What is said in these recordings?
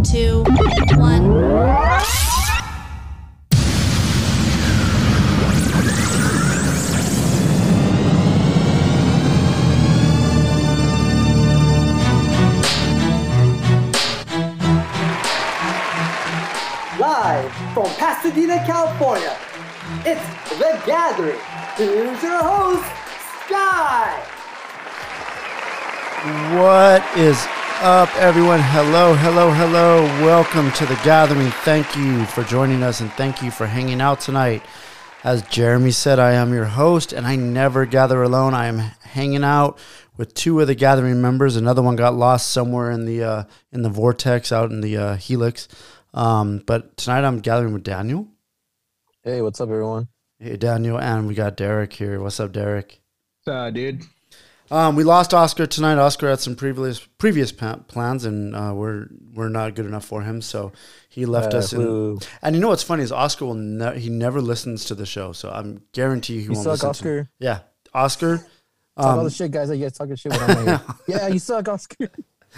2, 1. Live from Pasadena, California, it's The Gathering. Here's your host, Sky. What is up, everyone? Hello. Welcome to The Gathering. Thank you for joining us, and thank you for hanging out tonight. As Jeremy said, I am your host, and I never gather alone. I am hanging out with two of The Gathering members. Another one got lost somewhere in the vortex out in the helix. But tonight I'm gathering with Daniel. Hey, what's up, everyone? Hey, Daniel, and we got Derek here. What's up, Derek? Dude. We lost Oscar tonight. Oscar had some previous plans, and we're not good enough for him, so he left us. And you know what's funny is Oscar he never listens to the show, so I'm guarantee he won't listen. Oscar? To yeah, Oscar. Talk all the shit, guys. I guess talking shit. When I'm like, yeah, you suck, Oscar.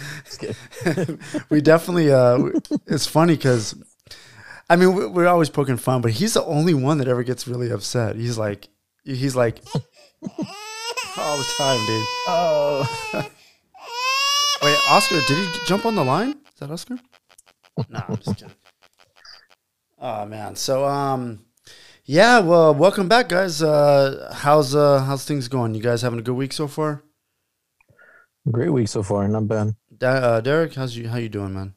We definitely. It's funny because, I mean, we're always poking fun, but he's the only one that ever gets really upset. He's like all the time, dude. Oh. Wait, Oscar, did he jump on the line? Is that Oscar? No, I'm just kidding. Oh man. So yeah, well, welcome back, guys. How's things going? You guys having a good week so far? Great week so far, not bad. Derek, how you doing, man?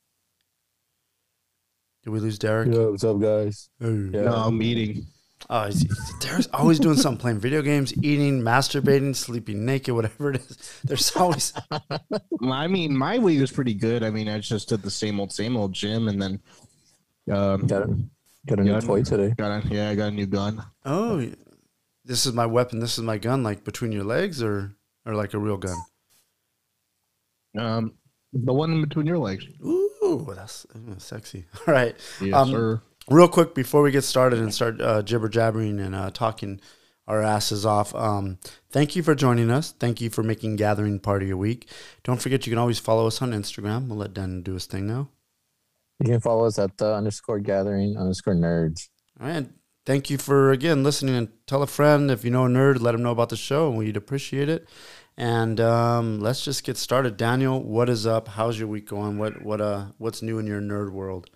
Did we lose Derek? Yo, what's up, guys? Hey. Yeah. No, I'm eating. Oh, Derek's always doing something, playing video games, eating, masturbating, sleeping naked, whatever it is. There's always. I mean, my week was pretty good. I mean, I just did the same old gym, and then Got a new toy today. I got a new gun. Oh, this is my weapon. This is my gun. Like between your legs, or like a real gun. The one in between your legs. Ooh, that's sexy. All right. Yes, sir. Real quick, before we get started and start jibber-jabbering and talking our asses off, thank you for joining us. Thank you for making Gathering part of your week. Don't forget, you can always follow us on Instagram. We'll let Dan do his thing now. You can follow us at _gathering_nerds. All right. Thank you for, again, listening. And tell a friend. If you know a nerd, let them know about the show. We'd appreciate it. And let's just get started. Daniel, what is up? How's your week going? What's new in your nerd world?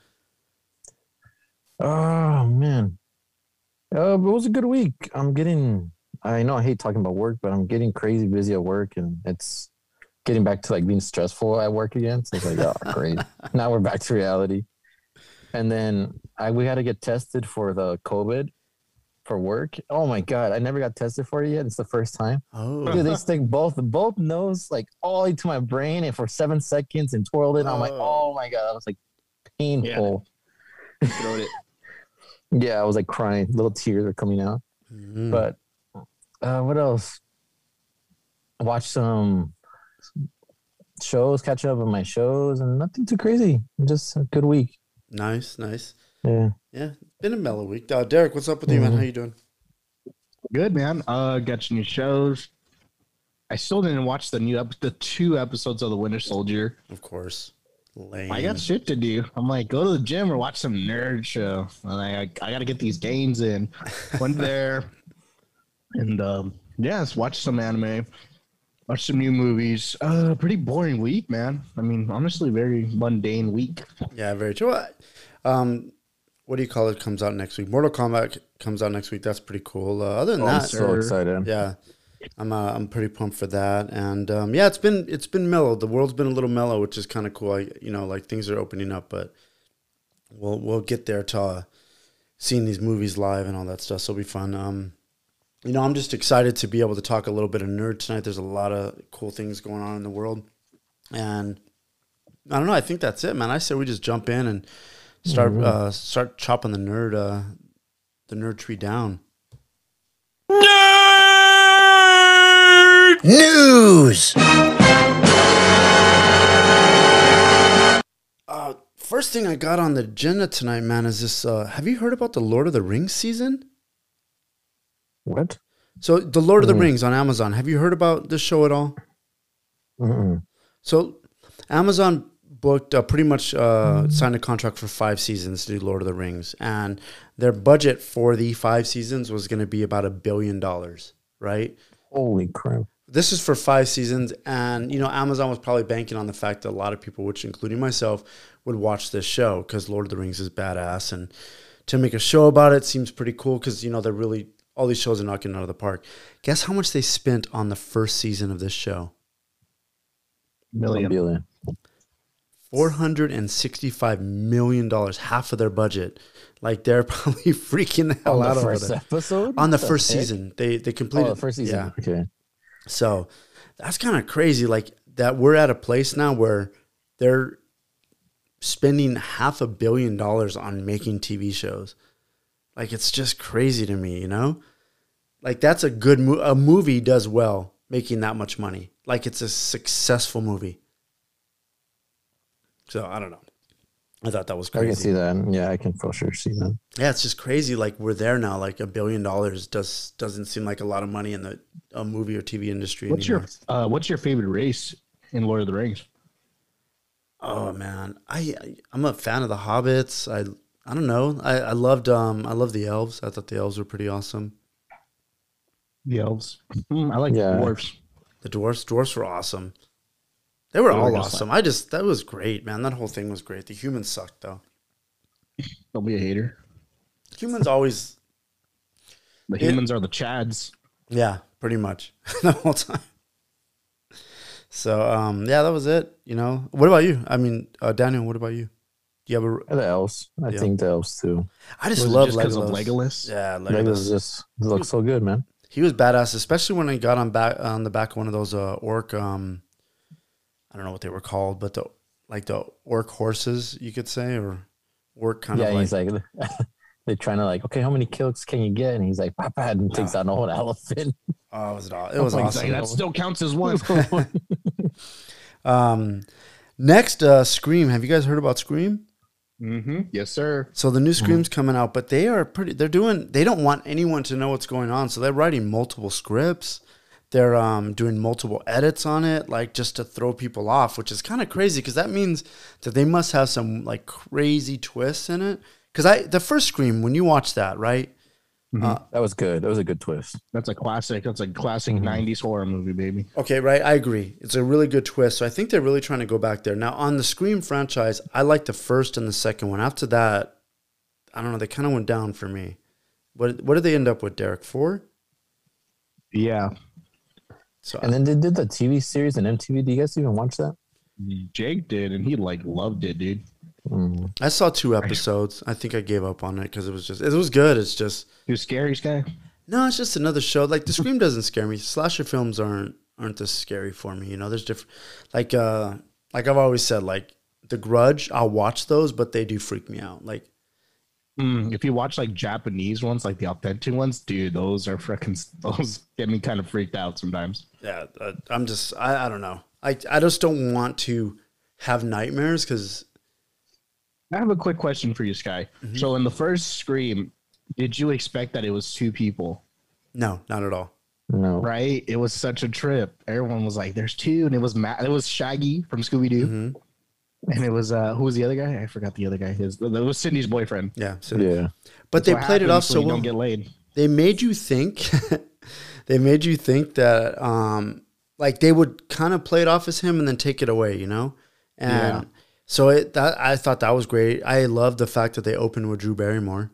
Oh, man. It was a good week. I know I hate talking about work, but I'm getting crazy busy at work, and it's getting back to like being stressful at work again. So it's like, oh, great. Now we're back to reality. And then we had to get tested for the COVID for work. Oh my God. I never got tested for it yet. It's the first time. Oh, Dude, they stick both nose like all into my brain and for 7 seconds and twirled it. I'm like, oh my God. I was like painful. Yeah. Yeah, I was like crying. Little tears were coming out. Mm-hmm. But what else? Watch some shows, catch up on my shows, and nothing too crazy. Just a good week. Nice. Yeah. Been a mellow week. Derek, what's up with you, man? How you doing? Good, man. Got some new shows. I still didn't watch the 2 episodes of The Winter Soldier. Of course. Lame. I got shit to do. I'm like, go to the gym or watch some nerd show. And I got to get these gains in. Went there and just watch some anime, watch some new movies. Pretty boring week, man. I mean, honestly, very mundane week. Yeah, very true. What do you call it? Comes out next week. Mortal Kombat comes out next week. That's pretty cool. Other than I'm that, so excited. yeah, I'm pretty pumped for that. And yeah, it's been mellow. The world's been a little mellow, which is kind of cool. Like things are opening up, but we'll get there to seeing these movies live and all that stuff. So it'll be fun. I'm just excited to be able to talk a little bit of nerd tonight. There's a lot of cool things going on in the world, and I don't know. I think that's it, man. I say we just jump in and start chopping the nerd tree down. Nerd News. First thing I got on the agenda tonight, man, is this. Have you heard about the Lord of the Rings season? What? So the Lord of the Rings on Amazon. Have you heard about this show at all? Mm-mm. So Amazon booked pretty much signed a contract for 5 seasons to do Lord of the Rings, and their budget for the 5 seasons was going to be about $1 billion, right? Holy crap. This is for 5 seasons, and Amazon was probably banking on the fact that a lot of people, which including myself, would watch this show because Lord of the Rings is badass, and to make a show about it seems pretty cool because they're really, all these shows are knocking it out of the park. Guess how much they spent on the first season of this show? Billion. $465 million, half of their budget. Like they're probably freaking the hell out over first that. episode? On the What first heck? season, they completed. Oh, the first season. Yeah. Okay. So that's kind of crazy. Like that we're at a place now where they're spending $500 million on making TV shows. Like it's just crazy to me, Like that's a good a movie does well making that much money. Like it's a successful movie. So I don't know. I thought that was I crazy. can see that. Yeah, I can for sure see that. Yeah, it's just crazy. Like we're there now. Like $1 billion doesn't seem like a lot of money in the movie or TV industry. What's anymore. your favorite race in Lord of the Rings? Oh man, I'm a fan of the Hobbits. I don't know. I loved the elves. I thought the elves were pretty awesome. The elves. I like Yeah. the dwarves. The dwarfs were awesome. They were They were all just awesome. That was great, man. That whole thing was great. The humans sucked though. Don't be a hater. Humans always, The humans are the Chads. yeah, pretty much the whole time. So yeah, that was it. What about you? I mean, Daniel, what about you? Do you have a? The elves. I Yeah. think the elves too. I just Was it love just because of Legolas. Legolas? Yeah, Legolas Legolas. just looks so good, man. He was badass, especially when he got on the back of one of those orc. I don't know what they were called, but the orc horses, you could say, or orc kind Yeah, of like. he's like, they're trying to like, okay, how many kills can you get? And he's like, Papa, and takes out an old elephant. Oh, it was Like, awesome. that still counts as one. Next, Scream. Have you guys heard about Scream? Mm-hmm. Yes, sir. So the new Scream's coming out, but they don't want anyone to know what's going on. So they're writing multiple scripts. They're doing multiple edits on it, like just to throw people off, which is kind of crazy because that means that they must have some like crazy twists in it. Because the first Scream, when you watch that, right? That was good. That was a good twist. That's a classic. That's a classic 90s horror movie, baby. Okay, right. I agree. It's a really good twist. So I think they're really trying to go back there. Now, on the Scream franchise, I like the first and the second one. After that, I don't know. They kind of went down for me. What did they end up with, Derek? 4? Yeah. So And then they did the TV series on MTV. Do you guys even watch that? Jake did, and he loved it, dude. I saw 2 episodes. I think I gave up on it because it was good. It's just You scary guy? no. It's just another show. Like the Scream doesn't scare me. Slasher films aren't this scary for me. There's different. Like I've always said, like The Grudge. I'll watch those, but they do freak me out. Like. If you watch like Japanese ones, like the authentic ones, dude, those get me kind of freaked out sometimes. Yeah, I'm just I don't know. I just don't want to have nightmares because I have a quick question for you, Sky. So in the first Scream, did you expect that it was 2 people? no, not at all. No. Right? It was such a trip. Everyone was like, "There's 2," and it was Shaggy from Scooby Doo, and it was who was the other guy? I forgot the other guy. It was Cindy's boyfriend. Yeah, so, Yeah. but That's they what played it off happens so when you well. don't get laid. They made you think. They made you think that like they would kind of play it off as him and then take it away, And Yeah. so I thought that was great. I loved the fact that they opened with Drew Barrymore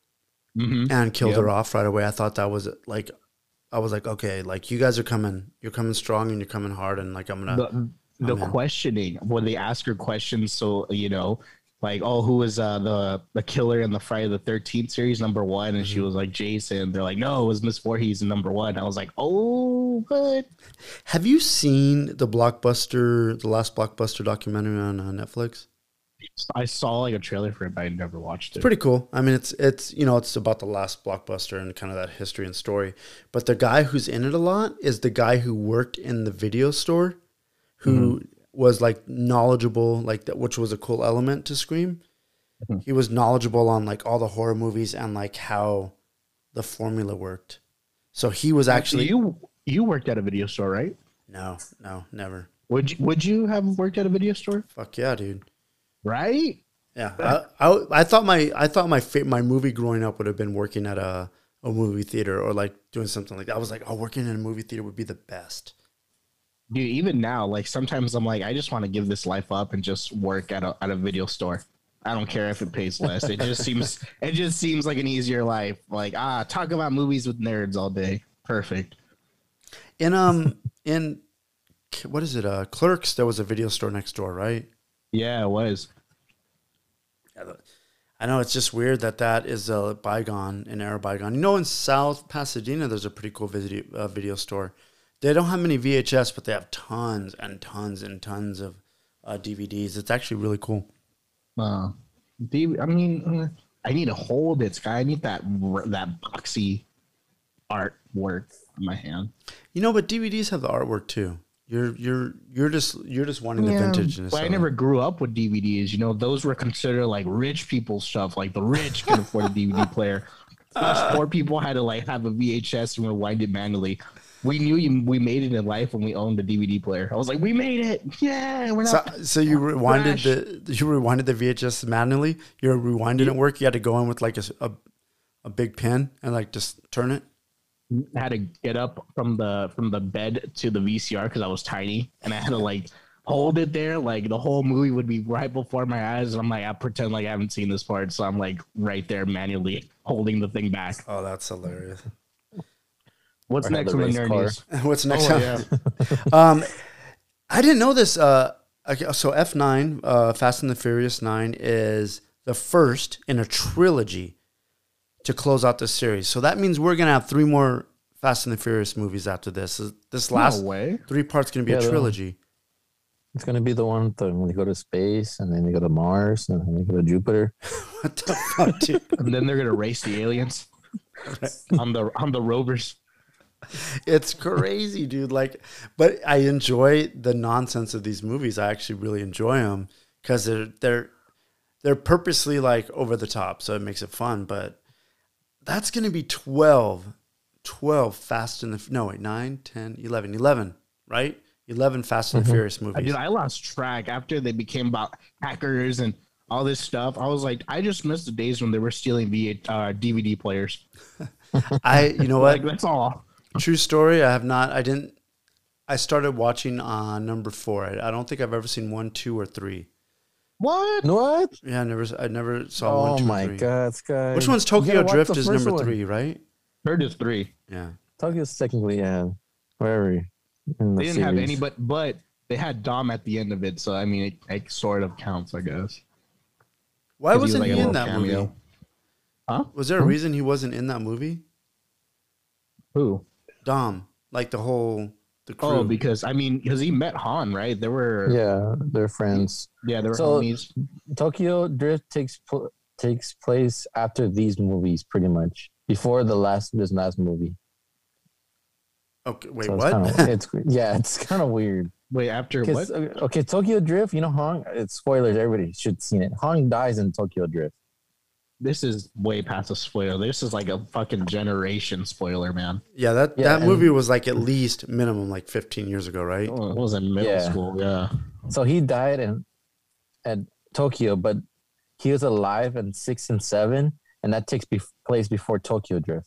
and killed her off right away. I thought that was like. I was like, okay, like you guys are you're coming strong and you're coming hard, and like I'm gonna. The in. questioning when they ask her questions, so like, oh, who was the killer in the Friday the 13th series #1, and she was like Jason. They're like, no, it was Miss Voorhees in #1. I was like, oh, what? Have you seen the last Blockbuster documentary on Netflix? I saw like a trailer for it, but I never watched it. Pretty cool. I mean, it's it's about the last Blockbuster and kind of that history and story. But the guy who's in it a lot is the guy who worked in the video store, who was like knowledgeable, like that, which was a cool element to Scream. He was knowledgeable on like all the horror movies and like how the formula worked. So he was actually you worked at a video store, right? no, never. Would you have worked at a video store? Fuck yeah, dude. Right? Yeah, I thought my movie growing up would have been working at a movie theater or like doing something like that. I was like, oh, working in a movie theater would be the best. Dude, even now, like sometimes I'm like, I just want to give this life up and just work at a video store. I don't care if it pays less. It just seems like an easier life. Like, talk about movies with nerds all day. Perfect. In what is it? Clerks. There was a video store next door, right? Yeah, it was. I know it's just weird that is a bygone, an era bygone. You know, in South Pasadena, there's a pretty cool video store. They don't have many VHS, but they have tons and tons and tons of DVDs. It's actually really cool. I mean, I need to hold it, Sky. I need that boxy artwork in my hand. You know, but DVDs have the artwork too. You're just wanting the vintageness. But I never grew up with DVDs. You know, those were considered like rich people stuff. Like the rich can afford a DVD player. Us poor people had to like have a VHS and rewind it manually. We knew we made it in life when we owned a DVD player. I was like, we made it! Yeah, we're not. So you rewinded the VHS manually. Your rewind didn't work. You had to go in with like a big pin and like just turn it. I had to get up from the bed to the VCR because I was tiny, and I had to like hold it there. Like the whole movie would be right before my eyes, and I'm like, I pretend like I haven't seen this part, so I'm like right there manually holding the thing back. Oh, that's hilarious. What's next on the nerd news? What's next? Yeah. I didn't know this. Okay, so F9, Fast and the Furious 9, is the first in a trilogy to close out this series. So that means we're gonna have 3 more Fast and the Furious movies after this. This last 3 parts gonna be a trilogy. It's gonna be the one when they go to space and then they go to Mars and then they go to Jupiter. What the fuck, dude? And then they're gonna race the aliens on the rovers. It's crazy, dude. Like, but I enjoy the nonsense of these movies. I actually really enjoy them because they're purposely like over the top, so it makes it fun. But that's gonna be 12 Fast and the 9, 10, 11, right? 11 Fast and the Furious movies. Dude, I lost track after they became about hackers and all this stuff. I was like, I just missed the days when they were stealing DVD players. You know what? Like, that's all. True story. I started watching on number 4. I don't think I've ever seen 1, 2, or 3. What? Yeah, I never saw 1, 2, Oh my 3. God, Sky. Which one's Tokyo Drift is number 3, right? Third is 3. Yeah. Tokyo's technically, wherever. They didn't have any, but they had Dom at the end of it, so I mean, it sort of counts, I guess. Why wasn't like he a in that cameo. movie? Huh? Was there a reason he wasn't in that movie? Who? Dom, like the crew. Oh, because he met Han, right? They were they're friends. Yeah, they were So- homies. Tokyo Drift takes place after these movies, pretty much before this last movie. Okay, wait, So what? it's kind of weird. Wait, after what? Okay, Tokyo Drift. You know, Hong. It's spoilers. Everybody should have seen it. Hong dies in Tokyo Drift. This is way past a spoiler. This is like a fucking generation spoiler, man. Yeah, that movie was like at least minimum like 15 years ago, right? Oh, it was in middle school, yeah. So he died at Tokyo, but he was alive in 6 and 7, and that takes place before Tokyo Drift.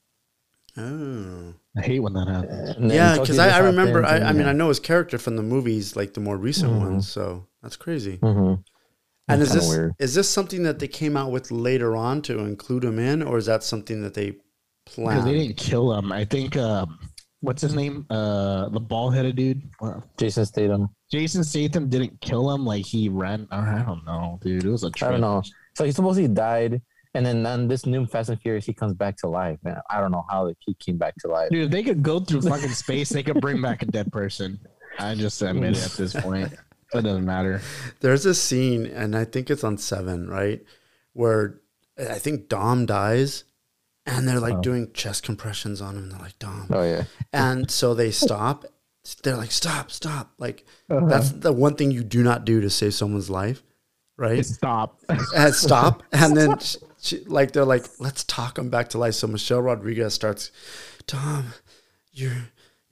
Oh. I hate when that happens. And then Yeah, Tokyo because Drift I remember, happens, I mean, I know his character from the movies, like the more recent ones, so that's crazy. Mhm. And It's kinda weird. is this something that they came out with later on to include him in, or is that something that they Because planned? they didn't kill him. I think, what's his name? The bald-headed dude? Jason Statham. Jason Statham didn't kill him. Like, he ran. I don't know, dude. It was a trick. I don't know. So he supposedly died, and then on this new Fast and Furious, he comes back to life. Man, I don't know how he came back to life. Dude, if they could go through fucking space, they could bring back a dead person. I just admit it at this point. It doesn't matter. There's a scene, and I think it's on 7, right, where I think Dom dies, and they're like doing chest compressions on him, and they're like, Dom. Oh yeah. And so they stop. They're like, stop. Like, that's the one thing you do not do to save someone's life, right? Stop. And stop. And then, they're like, let's talk him back to life. So Michelle Rodriguez starts, Dom, you're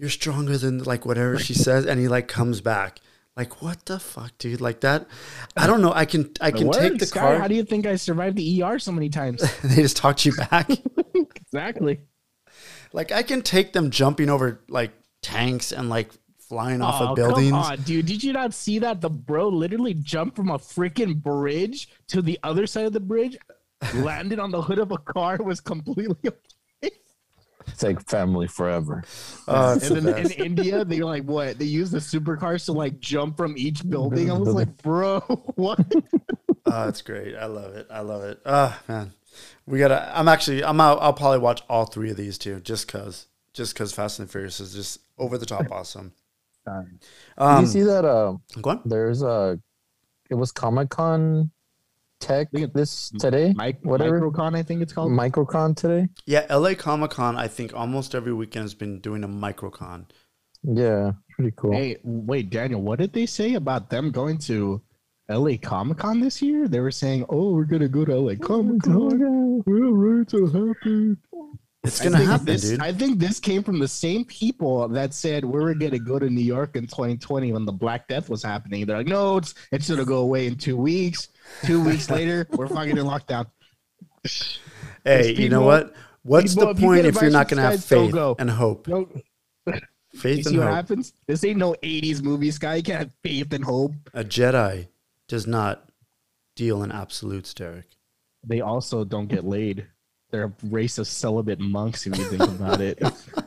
you're stronger than like whatever she says, and he like comes back. Like, what the fuck, dude? Like that, I don't know. I can take the Sky, car. how do you think I survived the ER so many times? They just talked you back. Exactly. Like I can take them jumping over like tanks and like flying off of Come buildings. on, dude. Did you not see that? The bro literally jumped from a freaking bridge to the other side of the bridge, landed on the hood of a car, was completely okay. It's like family forever. Oh, it's And the then in best. India, they like what? They use the supercars to like jump from each building. I was like, bro, what? Oh, it's great. I love it. I love it. Oh man, we gotta. I'm out. I'll probably watch all three of these too, just cause Fast and Furious is just over the top awesome. Did you see that? Go on. There's it was Comic-Con Tech this today. Whatever. Microcon, I think it's called. Microcon today. Yeah, LA Comic Con. I think almost every weekend has been doing a microcon. Yeah, pretty cool. Hey, wait, Daniel, what did they say about them going to LA Comic Con this year? They were saying, "Oh, we're gonna go to LA Comic Con. We're so happy." It's gonna happen, this, dude. I think this came from the same people that said we were gonna go to New York in 2020 when the Black Death was happening. They're like, "No, it's gonna go away in 2 weeks." 2 weeks later, we're fucking in lockdown. Hey, you know people- what? What's people, the if you point get if you're not advice, gonna have guys, don't faith go. and hope? No, you Faith see and what hope. happens? This ain't no 80s movie, Sky. You can't have faith and hope. A Jedi does not deal in absolutes, Derek. They also don't get laid. They're a race of celibate monks, if you think about it.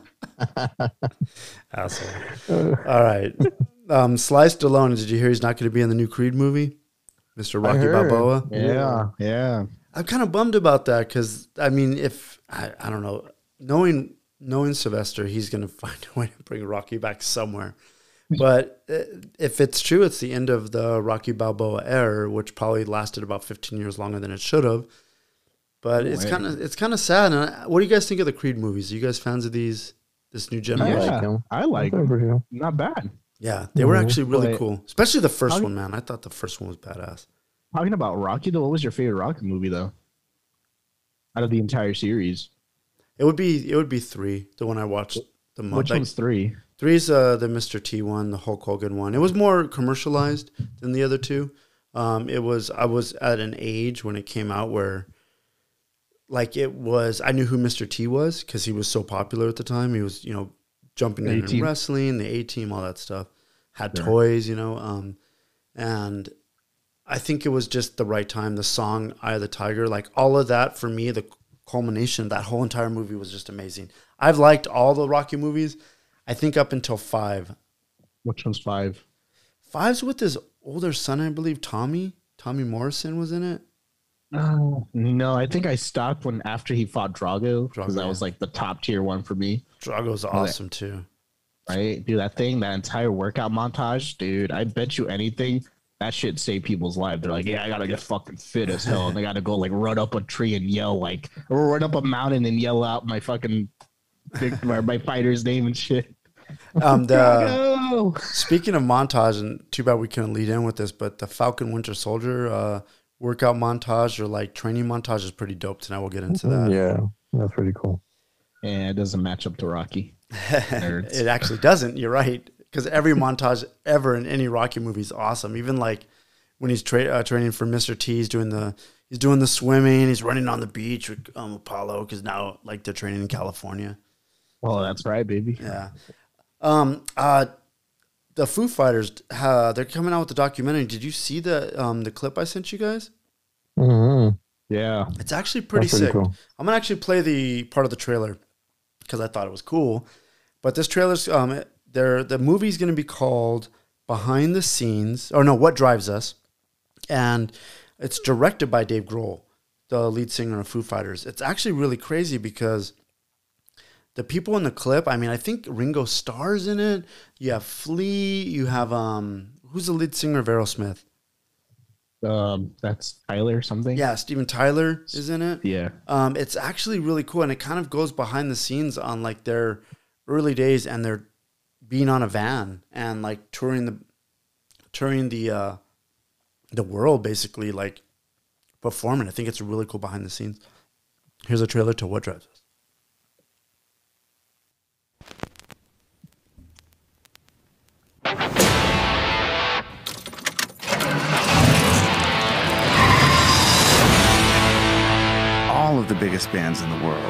Asshole. All right. Sly Stallone, did you hear he's not going to be in the new Creed movie? Mr. Rocky heard. Balboa? Yeah. I'm kind of bummed about that because, I mean, if, I don't know, knowing Sylvester, he's going to find a way to bring Rocky back somewhere. But if it's true, it's the end of the Rocky Balboa era, which probably lasted about 15 years longer than it should have. But it's kind of sad. And what do you guys think of the Creed movies? Are you guys fans of this new I generation? like him. I like They're pretty cool. Not bad. Yeah, they were actually really But- cool, especially the first one, man. I thought the first one was badass. Talking about Rocky, though, what was your favorite Rocky movie, though? Out of the entire series. It would be 3, the one I watched the most. Which one's 3? 3 is the Mr. T one, the Hulk Hogan one. It was more commercialized than the other two. I was at an age when it came out where, like, I knew who Mr. T was because he was so popular at the time. He was, jumping in A-Team. wrestling, the A-Team, all that stuff. Had toys, and I think it was just the right time. The song "Eye of the Tiger," like all of that for me, the culmination of that whole entire movie was just amazing. I've liked all the Rocky movies, I think up until 5. Which one's 5? 5's with his older son, I believe, Tommy. Tommy Morrison was in it. No, I think I stopped after he fought Drago, because Drago, that was like the top tier one for me. Drago's awesome too. Right? Dude, that entire workout montage, dude, I bet you anything. That shit saved people's lives. They're like, yeah, I gotta get fucking fit as hell. And they gotta go like run up a tree and yell or run up a mountain and yell out my fucking my fighter's name and shit. Speaking of montage, and too bad we couldn't lead in with this, but the Falcon Winter Soldier workout montage or like training montage is pretty dope. Tonight we'll get into that. Yeah, that's pretty cool. Yeah, it doesn't match up to Rocky. Nerds. It actually doesn't. You're right. Because every montage ever in any Rocky movie is awesome. Even like when he's training for Mr. T, he's doing the swimming. He's running on the beach with Apollo because now like they're training in California. Well, that's right, baby. Yeah. The Foo Fighters, they're coming out with the documentary. Did you see the clip I sent you guys? Mm-hmm. Yeah. It's actually pretty That's pretty sick. cool. I'm gonna actually play the part of the trailer because I thought it was cool. But this trailer's the movie's gonna be called Behind the Scenes, or no, What Drives Us, and it's directed by Dave Grohl, the lead singer of Foo Fighters. It's actually really crazy because the people in the clip, I mean, I think Ringo Starr's in it. You have Flea. You have who's the lead singer of Aerosmith? That's Tyler something. Yeah, Steven Tyler is in it. Yeah. It's actually really cool, and it kind of goes behind the scenes on like their early days, and they're being on a van and like touring the world, basically, like performing. I think it's really cool behind the scenes. Here's a trailer to What Drives Us. biggest bands in the world.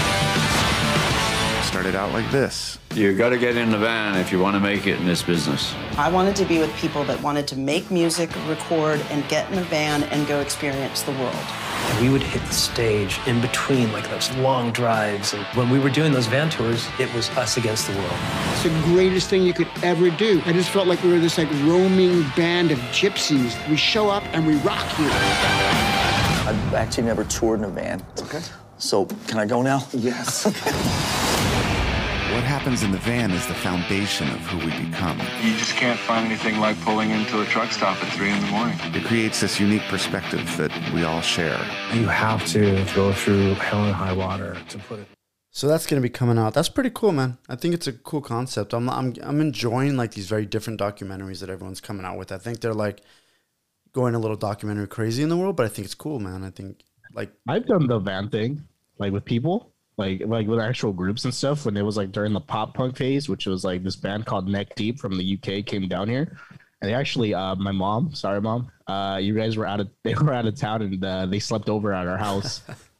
Started out like this. You got to get in the van if you want to make it in this business. I wanted to be with people that wanted to make music, record, and get in a van and go experience the world. We would hit the stage in between, like those long drives. And when we were doing those van tours, it was us against the world. It's the greatest thing you could ever do. I just felt like we were this like roaming band of gypsies. We show up and we rock you. I've actually never toured in a van. Okay. So can I go now? Yes. What happens in the van is the foundation of who we become. You just can't find anything like pulling into a truck stop at 3 in the morning. It creates this unique perspective that we all share. You have to go through hell and high water to put it. So that's going to be coming out. That's pretty cool, man. I think it's a cool concept. I'm enjoying like these very different documentaries that everyone's coming out with. I think they're like going a little documentary crazy in the world, but I think it's cool, man. I think like I've done the van thing, like with people, like with actual groups and stuff. When it was like during the pop punk phase, which was like this band called Neck Deep from the UK came down here, and they actually, my mom, sorry mom, you guys were they were out of town and they slept over at our house.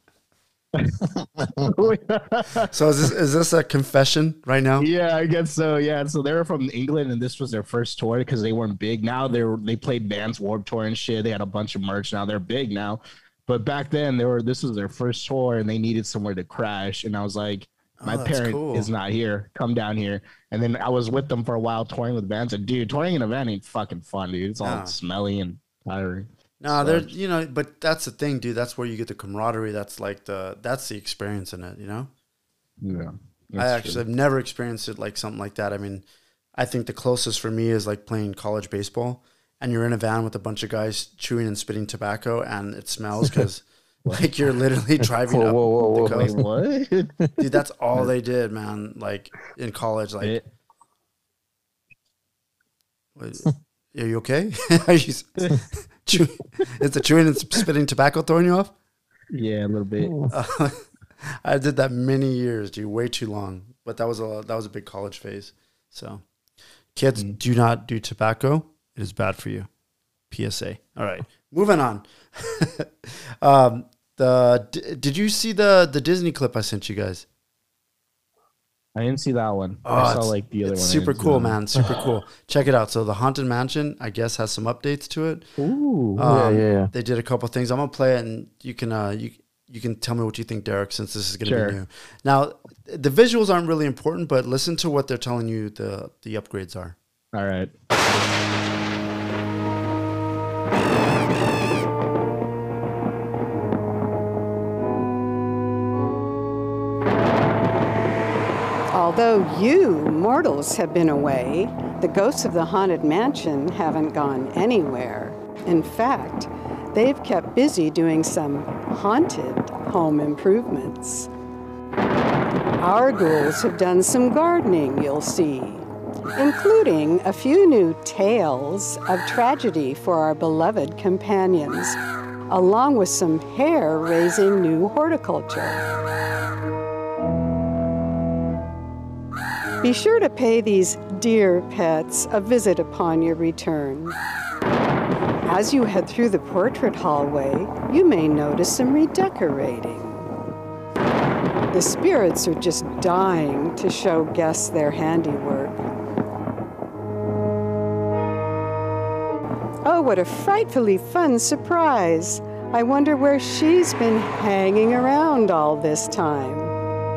So is this a confession right now? Yeah, I guess so. Yeah, so they were from England, and this was their first tour because they weren't big. Now they played Vans Warped Tour and shit. They had a bunch of merch. Now they're big now, but back then this was their first tour, and they needed somewhere to crash. And I was like, my parent is not here. Come down here. And then I was with them for a while touring with Vans. And dude, touring in a van ain't fucking fun, dude. It's all smelly and tiring. No, they're but that's the thing, dude. That's where you get the camaraderie. That's like that's the experience in it, you know? Yeah. I actually have never experienced it like something like that. I mean, I think the closest for me is like playing college baseball and you're in a van with a bunch of guys chewing and spitting tobacco and it smells because like you're literally driving up the coast. Wait, what? Dude, that's all they did, man. Like in college, like are you okay? Are you is the chewing and spitting tobacco throwing you off? Yeah, a little bit. I did that many years, dude, way too long. But that was a big college phase. So, kids, do not do tobacco. It is bad for you. PSA. All right, moving on. Did you see the Disney clip I sent you guys? I didn't see that one. Oh, I saw like the other one. Super cool, man. Super cool. Check it out. So the Haunted Mansion, I guess, has some updates to it. Ooh. Yeah. They did a couple things. I'm gonna play it, and you can tell me what you think, Derek, since this is gonna be new. Now, the visuals aren't really important, but listen to what they're telling you the upgrades are. All right. Although you mortals have been away, the ghosts of the Haunted Mansion haven't gone anywhere. In fact, they've kept busy doing some haunted home improvements. Our ghouls have done some gardening, you'll see, including a few new tales of tragedy for our beloved companions, along with some hair-raising new horticulture. Be sure to pay these dear pets a visit upon your return. As you head through the portrait hallway, you may notice some redecorating. The spirits are just dying to show guests their handiwork. Oh, what a frightfully fun surprise! I wonder where she's been hanging around all this time.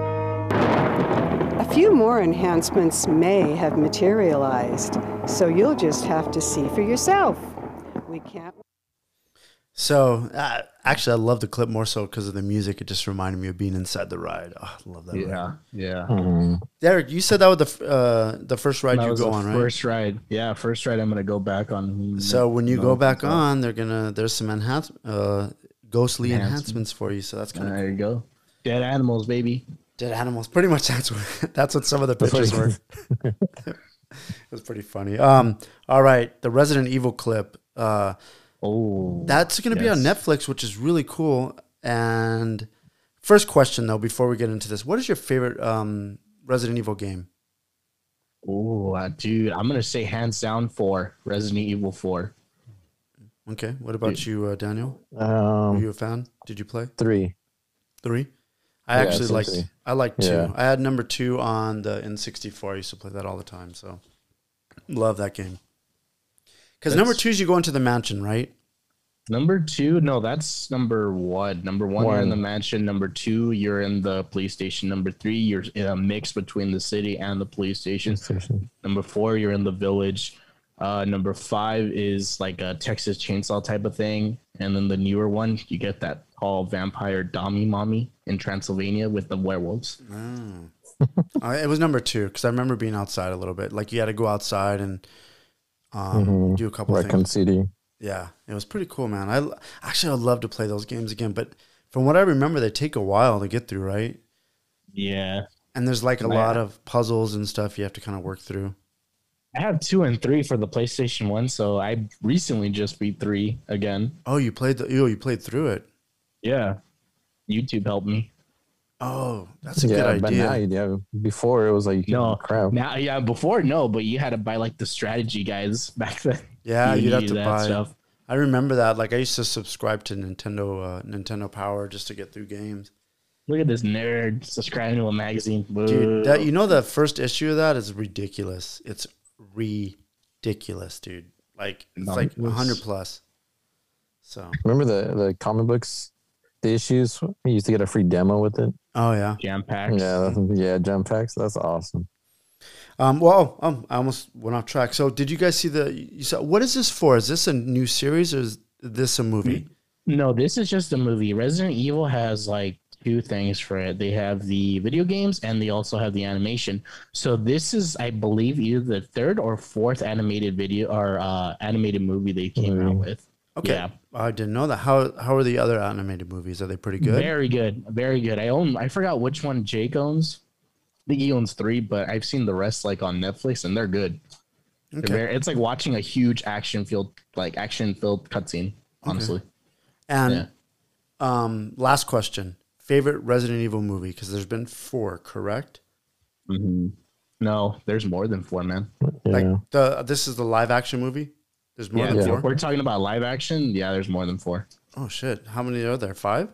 A few more enhancements may have materialized, so you'll just have to see for yourself. We can't. So, actually, I love the clip more so because of the music. It just reminded me of being inside the ride. Oh, I love that. Yeah. Mm-hmm. Derek, you said that was the first ride you go on, right? First ride. Yeah, first ride I'm going to go back on. So when you go back on, there's some ghostly enhancements for you. So that's kind of There you go. Dead animals, baby. Dead animals. Pretty much that's what some of the pictures were. It was pretty funny. All right, the Resident Evil clip. That's going to be on Netflix, which is really cool. And first question though, before we get into this, what is your favorite Resident Evil game? Oh, dude, I'm gonna say hands down 4, Resident Evil 4. Okay, what about you, Daniel? Were you a fan? Did you play 3? 3? I Yeah, actually Sim liked. City. I liked 2. Yeah. I had number 2 on the N64. I used to play that all the time. So love that game. Because number 2 is you go into the mansion, right? Number 2, no, that's number 1. Number 1, you're in the One. mansion. Number 2, you're in the police station. Number 3, you're in a mix between the city and the police station. Number 4, you're in the village. Number 5 is like a Texas Chainsaw type of thing. And then the newer one, you get that tall vampire Dami Mommy in Transylvania with the werewolves. It was number 2 because I remember being outside a little bit. Like you had to go outside and do a couple Raccoon things. City. Yeah, it was pretty cool, man. I'd love to play those games again, but from what I remember, they take a while to get through, right? Yeah. And there's like a lot of puzzles and stuff you have to kind of work through. I have 2 and 3 for the PlayStation 1, so I recently just beat 3 again. Oh, you played you played through it. Yeah. YouTube helped me. Oh, that's a good idea. But now, before it was like crap. Now, before, no, but you had to buy like the strategy guides back then. Yeah, you'd have to that buy stuff. I remember that. Like I used to subscribe to Nintendo Power just to get through games. Look at this nerd subscribing to a magazine. Dude, the first issue of that is ridiculous. It's ridiculous, dude. Like it's like 100 plus. So remember the comic books, the issues? You used to get a free demo with it. Oh yeah, jam packs. Yeah, jam packs. That's awesome. I almost went off track. So did you guys see you saw, what is this for? Is this a new series or is this a movie? No, this is just a movie. Resident Evil has like 2 things for it. They have the video games and they also have the animation. So this is, I believe, either the 3rd or 4th animated video or animated movie they came out with. Okay. Yeah. I didn't know that. How are the other animated movies? Are they pretty good? Very good. Very good. I forgot which one Jake owns. I think he owns 3, but I've seen the rest like on Netflix and they're good. Okay. It's like watching a huge action-filled cutscene, honestly. And last question. Favorite Resident Evil movie? Because there's been 4, correct? Mm-hmm. No, there's more than 4, man. Like this is the live action movie? There's more than 4? We're talking about live action. Yeah, there's more than 4. Oh, shit. How many are there? 5?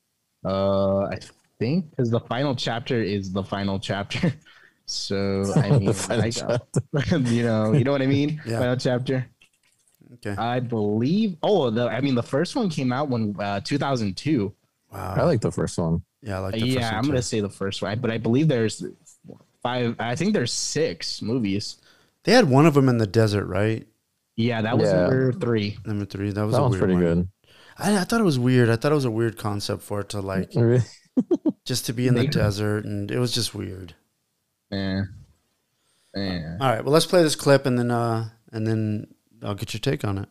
I think because the final chapter is the final chapter. So, I mean, you know what I mean? Yeah. Final chapter. Okay. I believe. The first one came out when 2002. Wow. I like the first one. Yeah, I like the first one. I'm gonna say the first one, but I believe there's 5. I think there's 6 movies. They had one of them in the desert, right? Yeah, that was number 3. Number 3. That was That a one's weird pretty one. good. I thought it was weird. I thought it was a weird concept for it to like just to be in the desert, and it was just weird. Yeah. All right. Well, let's play this clip, and then I'll get your take on it.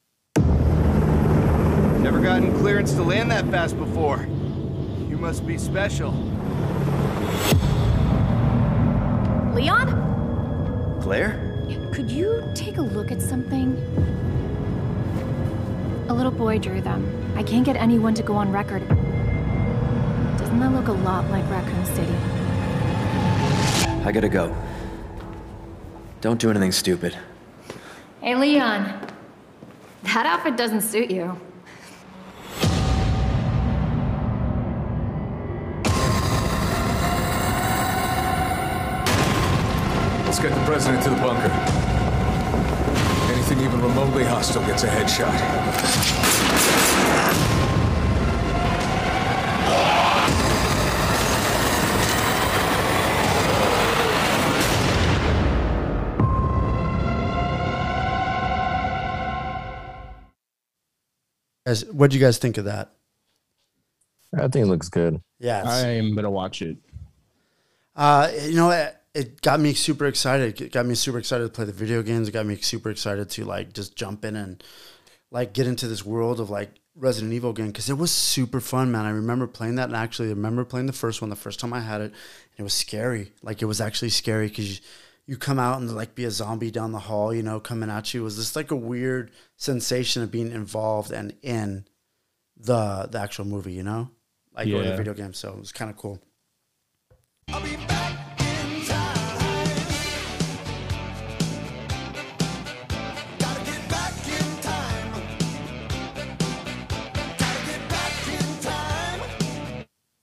Never gotten clearance to land that fast before. You must be special. Leon? Claire? Could you take a look at something? A little boy drew them. I can't get anyone to go on record. Doesn't that look a lot like Raccoon City? I gotta go. Don't do anything stupid. Hey, Leon. That outfit doesn't suit you. Let's get the president to the bunker. Anything even remotely hostile gets a headshot. What do you guys think of that? I think it looks good. Yeah, I'm gonna watch it. It got me super excited. It got me super excited to play the video games. It got me super excited to like just jump in and like get into this world of like Resident Evil again because it was super fun, man. I remember playing that, and actually I remember playing the first one the first time I had it. And it was scary. Like it was actually scary because you come out and like be a zombie down the hall, coming at you. It was just like a weird sensation of being involved and in the actual movie, like going to video games. So it was kind of cool. I'll be back in time. Gotta get back in time. Gotta get back in time.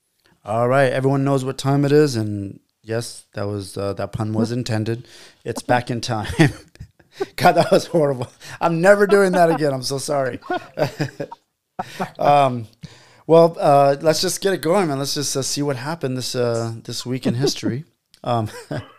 All right, everyone knows what time it is, and yes, that pun was intended. It's Back in Time. God, that was horrible. I'm never doing that again. I'm so sorry. Well, let's just get it going, man. Let's just see what happened this week in history. You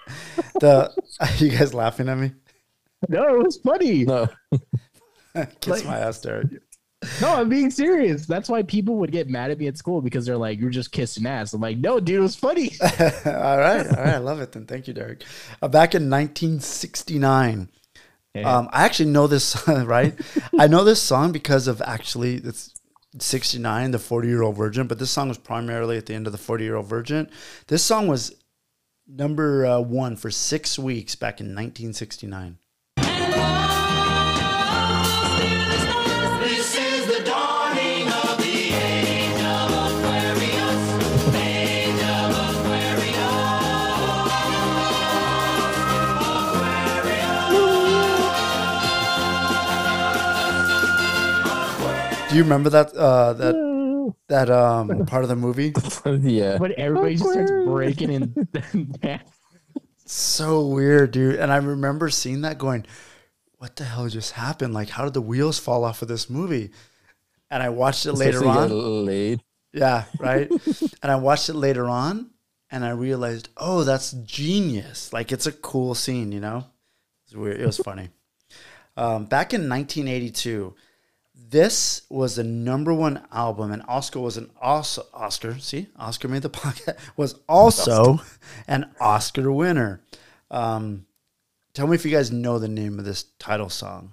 guys laughing at me? No, it was funny. No. Kiss my ass, Derek. No, I'm being serious. That's why people would get mad at me at school because they're like, "You're just kissing ass." I'm like, "No, dude, it was funny." All right, I love it. Then thank you, Derek. Back in 1969, I actually know this song, right? I know this song because of actually it's 69, the 40-Year-Old Virgin. But this song was primarily at the end of the 40-Year-Old Virgin. This song was number 1 for 6 weeks back in 1969. Do you remember that part of the movie? Yeah. When everybody just starts breaking in. So weird, dude. And I remember seeing that going, what the hell just happened? Like, how did the wheels fall off of this movie? And I watched it later on. Laid. Yeah, right? And I watched it later on, and I realized, oh, that's genius. Like, it's a cool scene, you know? It was weird. It was funny. Back in 1982, this was the number 1 album, and Oscar made the podcast, was also an Oscar winner. Tell me if you guys know the name of this title song.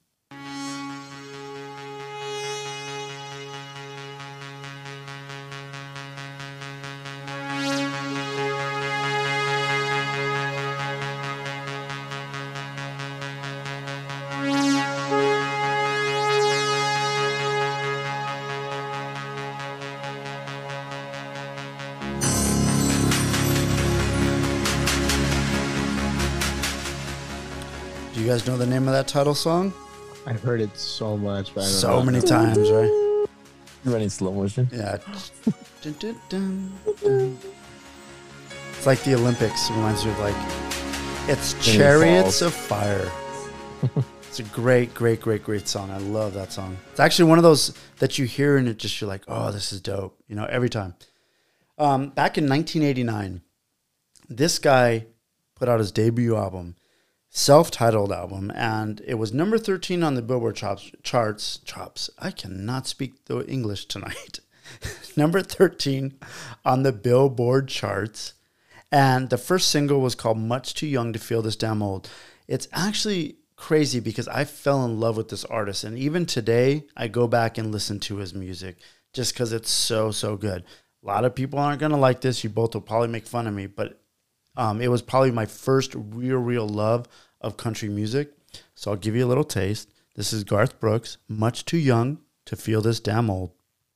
Do you guys know the name of that title song? I've heard it so much, but I don't know. So many times, right? Running slow motion. Yeah. Dun, dun, dun, dun. It's like the Olympics. It reminds you of like, it's Chariots of Fire. It's a great song. I love that song. It's actually one of those that you hear and it just, you're like, oh, this is dope. You know, every time. Back in 1989, this guy put out his debut album, self-titled album, and it was number 13 on the Billboard charts. I cannot speak the English tonight. Number 13 on the Billboard charts. And the first single was called Much Too Young to Feel This Damn Old. It's actually crazy because I fell in love with this artist. And even today, I go back and listen to his music just because it's so, so good. A lot of people aren't going to like this. You both will probably make fun of me, but it was probably my first real love of country music. So I'll give you a little taste. This is Garth Brooks, Much Too Young to Feel This Damn Old.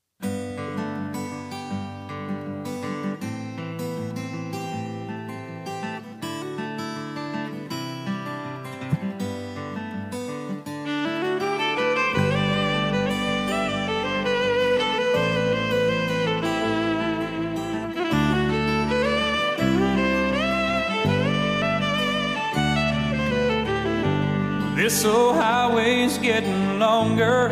This old highway's getting longer.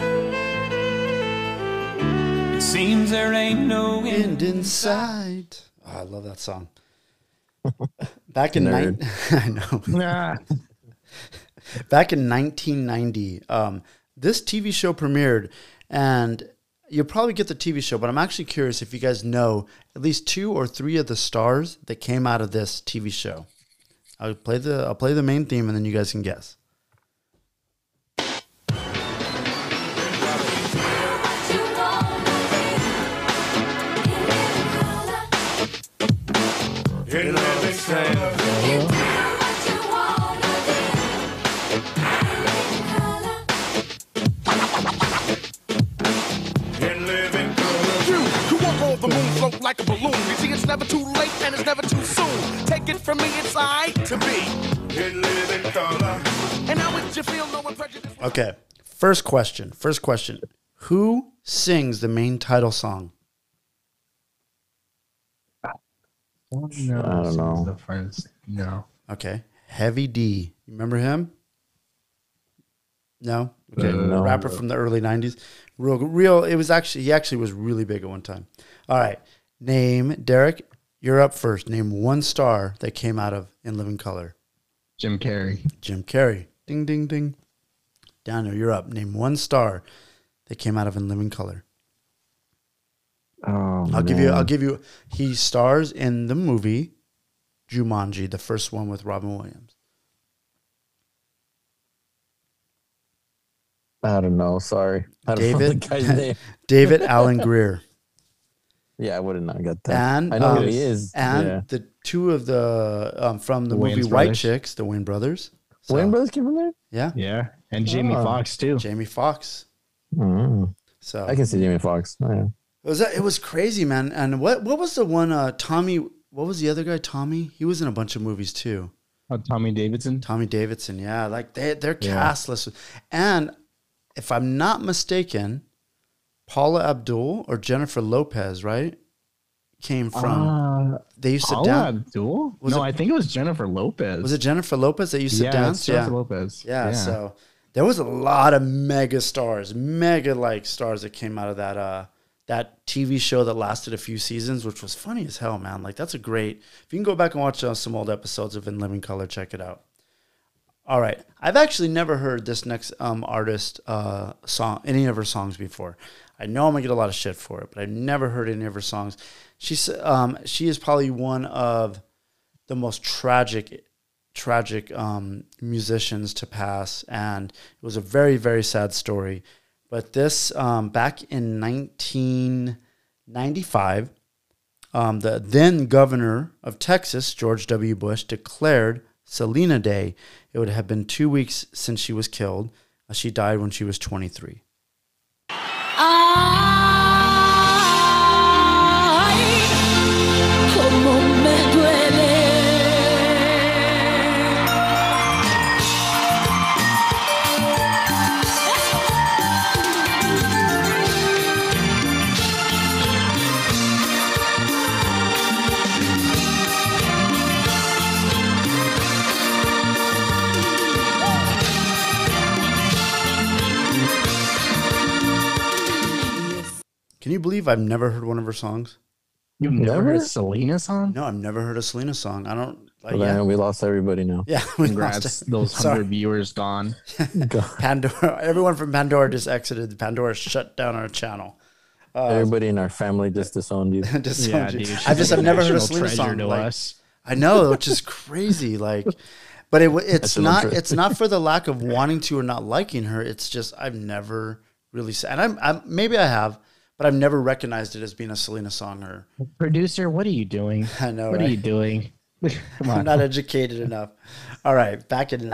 It seems there ain't no end in sight. Oh, I love that song. Back in I know. Back in 1990, this TV show premiered, and you'll probably get the TV show, but I'm actually curious if you guys know at least 2 or 3 of the stars that came out of this TV show. I'll play the main theme, and then you guys can guess. The moon float like a balloon. You see, it's never too late and it's never too soon. Take it from me, it's I to be in living color. And now it's you feel no prejudice. Okay, first question. Who sings the main title song? No, I don't know. The first, no. Okay. Heavy D. You remember him? No? Okay. No. Rapper from the early 90s. Real. He actually was really big at one time. All right. Name, Derek, you're up first. Name one star that came out of In Living Color. Jim Carrey. Jim Carrey. Ding, ding, ding. Daniel, you're up. Name one star that came out of In Living Color. Oh, I'll give you. He stars in the movie Jumanji, the first one with Robin Williams. I don't know. Sorry. I don't know the guy's name. David Alan Grier. Yeah, I would have not got that. And I know who he is. And the two of the from the movie Wayans White brothers. Chicks, the Wayne brothers. So, Wayne Brothers came from there? Yeah. Yeah. And Jamie Foxx, too. Jamie Foxx. Mm. So I can see Jamie Foxx. Oh, yeah. It was crazy, man. And what was the one Tommy? What was the other guy? Tommy? He was in a bunch of movies too. Tommy Davidson. Tommy Davidson, yeah. Like their cast list. And if I'm not mistaken, Paula Abdul or Jennifer Lopez, right? Came from they used Paula to dance. Abdul? No, I think it was Jennifer Lopez. Was it Jennifer Lopez that used to Yeah, dance? it's Jennifer Lopez. Yeah, Yeah. so there was a lot of mega stars, stars that came out of that TV show that lasted a few seasons, which was funny as hell, man. Like that's a great. If you can go back and watch some old episodes of In Living Color, check it out. All right, I've actually never heard this next artist song, any of her songs before. I know I'm gonna get a lot of shit for it, but I've never heard any of her songs. She is probably one of the most tragic musicians to pass, and it was a very, very sad story. But this back in 1995, the then governor of Texas, George W. Bush, declared Selena Day. It would have been 2 weeks since she was killed. She died when she was 23. Can you believe I've never heard one of her songs? You've never heard a Selena song? No, I've never heard a Selena song. I don't. Well, then we lost everybody now. Yeah, we Congrats, lost it. those Sorry. 100 viewers gone. Pandora. Everyone from Pandora just exited. Pandora shut down our channel. Everybody in our family just disowned you. Disowned you. dude, I've never heard a national Selena treasure song. to Like, us. I know, which is crazy. Like, but it's That's not. interesting. It's not for the lack of wanting to or not liking her. It's just I've never really said. And I'm maybe I have, but I've never recognized it as being a Selena song. Or Producer, what are you doing? I know. What right? are you doing? Come I'm on. not educated enough. All right, back in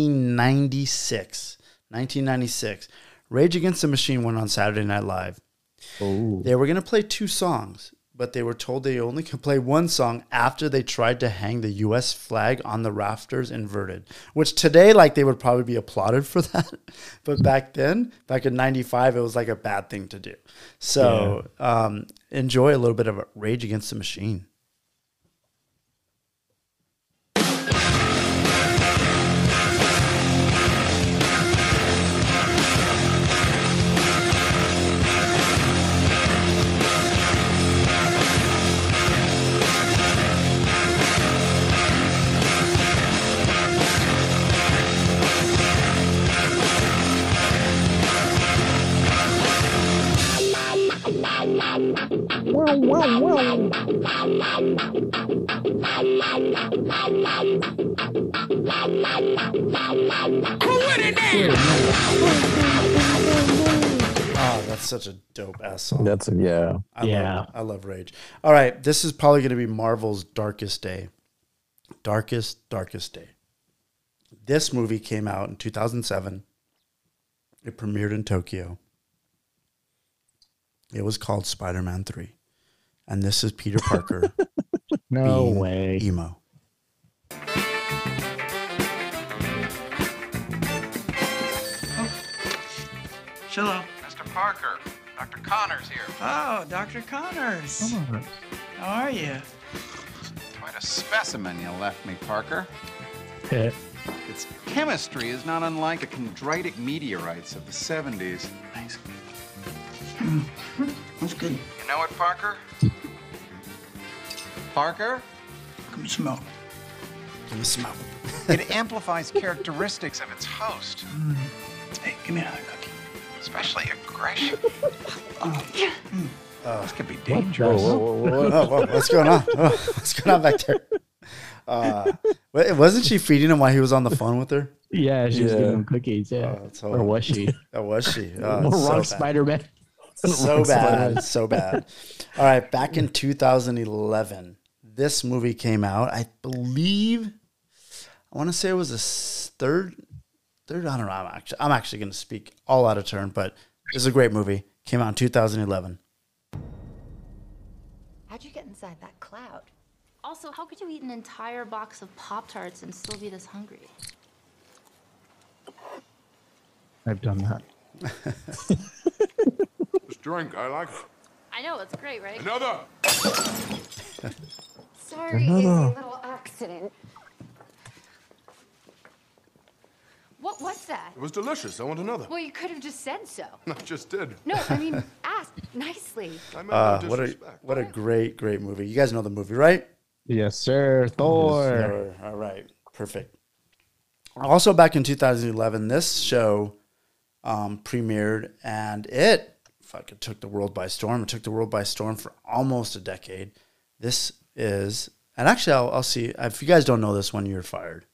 1996, Rage Against the Machine went on Saturday Night Live. Oh. They were going to play 2 songs, but they were told they only could play 1 song after they tried to hang the U.S. flag on the rafters inverted, which today, like, they would probably be applauded for that. But back then, back in 95, it was like a bad thing to do. So enjoy a little bit of Rage Against the Machine. Oh, that's such a dope ass song. I love Rage. All right, this is probably going to be Marvel's Darkest Day. Darkest Day. This movie came out in 2007. It premiered in Tokyo. It was called Spider-Man 3. And this is Peter Parker. No being way. Emo. Hello. Mr. Parker, Dr. Connors here. Oh, Dr. Connors. How are you? Quite a specimen you left me, Parker. Its chemistry is not unlike the chondritic meteorites of the 70s. Thanks. That's good. You know what, Parker? Parker? Come smell. Give me smell. It amplifies characteristics of its host. Hey, give me another cookie. Especially aggression. This could be Whoa, dangerous. whoa, what's going on? What's going on back there? Wasn't she feeding him while he was on the phone with her? Yeah, she was giving him cookies. Yeah, or was she? Oh, was she? Wrong Spider-Man. So bad, so bad. All right, back in 2011, this movie came out. I believe, I want to say it was the third. I don't know. I'm actually going to speak all out of turn, but it's a great movie. Came out in 2011. How'd you get inside that cloud? Also, how could you eat an entire box of Pop-Tarts and still be this hungry? I've done that. This drink, I like it. I know, it's great, right? Another! Sorry, it's a little accident. What was that? It was delicious. I want another. Well, you could have just said so. I just did. No, I mean, ask nicely. I meant no disrespect. What a great movie. You guys know the movie, right? Yes, sir. Thor. Yes, sir. All right, perfect. Also, back in 2011, this show premiered, and it fucking took the world by storm. It took the world by storm for almost a decade. This is, and actually, I'll see if you guys don't know this one, you're fired.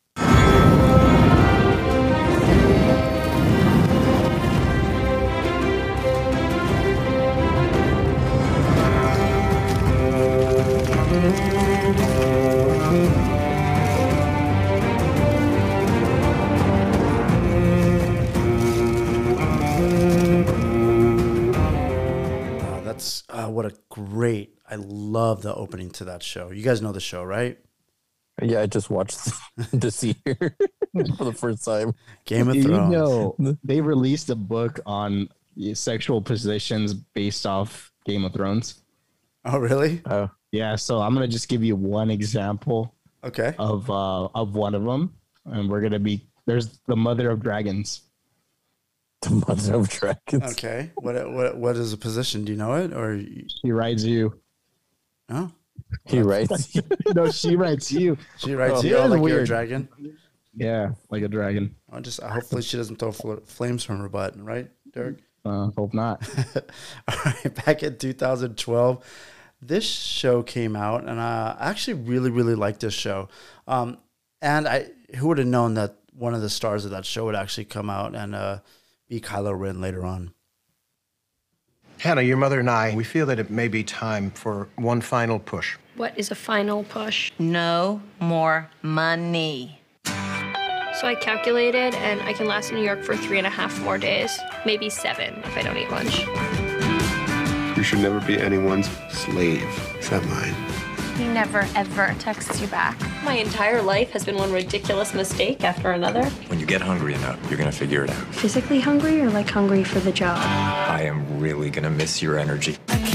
That's what a great, I love the opening to that show. You guys know the show, right? Yeah, I just watched this year for the first time. Game of Thrones. You know, they released a book on sexual positions based off Game of Thrones. Oh, really? Oh, yeah. So I'm gonna just give you one example. Okay. Of one of them, and there's the Mother of Dragons. The Mother of Dragons. Okay. What is the position? Do you know it, or she rides you? Oh. He writes. No, she writes you. She writes you like you're a dragon. Yeah, like a dragon. Hopefully she doesn't throw flames from her butt, right, Derek? Hope not. All right, back in 2012, this show came out, and I actually really liked this show. And who would have known that one of the stars of that show would actually come out and be Kylo Ren later on. Hannah, your mother and I, we feel that it may be time for one final push. What is a final push? No more money. So I calculated, and I can last in New York for 3.5 more days. Maybe 7 if I don't eat lunch. You should never be anyone's slave, except mine. He never, ever texts you back. My entire life has been one ridiculous mistake after another. When you get hungry enough, you're gonna figure it out. Physically hungry or like hungry for the job? I am really gonna miss your energy.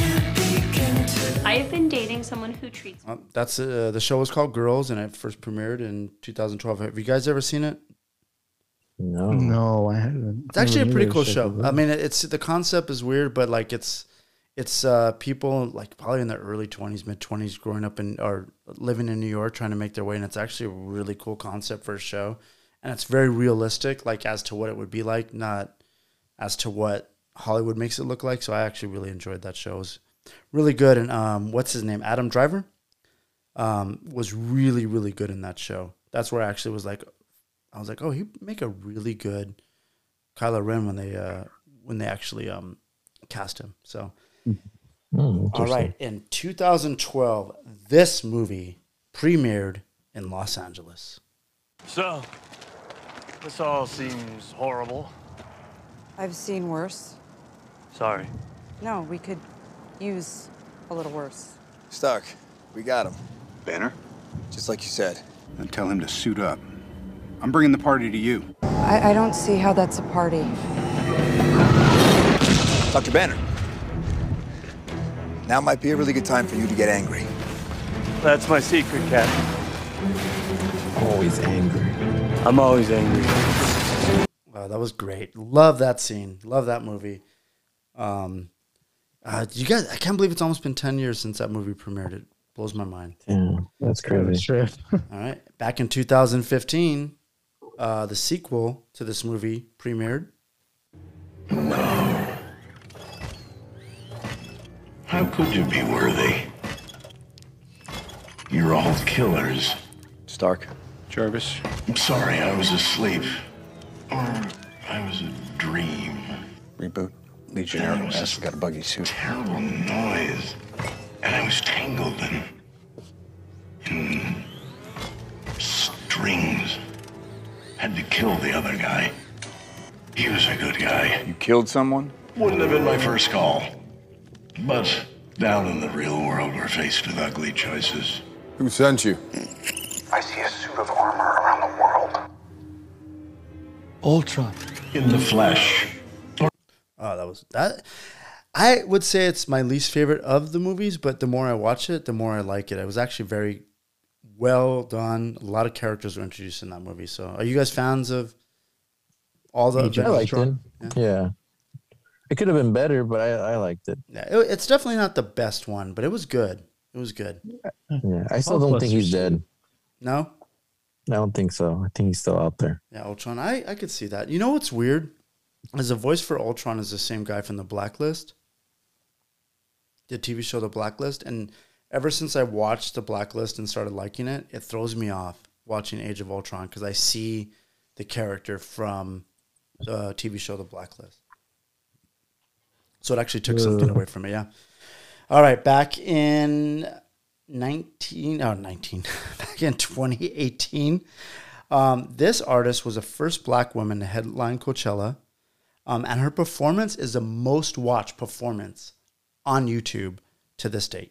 I have been dating someone who treats me. That's the show was called Girls, and it first premiered in 2012. Have you guys ever seen it? No, I haven't. It's actually a pretty cool show. I mean, it's the concept is weird, but like it's people like probably in their early 20s, mid 20s, growing up or living in New York, trying to make their way, and it's actually a really cool concept for a show, and it's very realistic, like as to what it would be like, not as to what Hollywood makes it look like. So I actually really enjoyed that show. It was really good, and what's his name? Adam Driver was really good in that show. That's where I actually was like, I was like, oh, he'd make a really good Kylo Ren when they actually cast him. So. All right. In 2012, this movie premiered in Los Angeles. So, this all seems horrible. I've seen worse. Sorry. No, we could use a little worse. Stark, we got him. Banner? Just like you said. Then tell him to suit up. I'm bringing the party to you. I don't see how that's a party. Dr. Banner. Now might be a really good time for you to get angry. That's my secret, Captain. Always angry. I'm always angry. Wow, that was great. Love that scene. Love that movie. You guys, I can't believe it's almost been 10 years since that movie premiered. It blows my mind. Yeah, that's crazy. All right. Back in 2015, the sequel to this movie premiered. No. How could you be worthy? You're all killers. Stark. Jarvis. I'm sorry, I was asleep. Or I was a dream. Reboot. Legionnaire has got a buggy suit. Terrible noise. And I was tangled in strings. Had to kill the other guy. He was a good guy. You killed someone? Wouldn't have been my first call. But down in the real world, we're faced with ugly choices. Who sent you? I see a suit of armor around the world. Ultron. In the flesh. Oh, that was that. I would say it's my least favorite of the movies, but the more I watch it, the more I like it. It was actually very well done. A lot of characters were introduced in that movie. So, are you guys fans of all the? I liked it. Yeah. It could have been better, but I liked it. Yeah, it's definitely not the best one, but it was good. It was good. Yeah, I still don't think he's dead. No? I don't think so. I think he's still out there. Yeah, Ultron. I could see that. You know what's weird? Is the voice for Ultron is the same guy from The Blacklist. The TV show The Blacklist. And ever since I watched The Blacklist and started liking it, it throws me off watching Age of Ultron because I see the character from the TV show The Blacklist. So it actually took something away from it, yeah. All right, back in back in 2018, this artist was the first black woman to headline Coachella, and her performance is the most watched performance on YouTube to this date.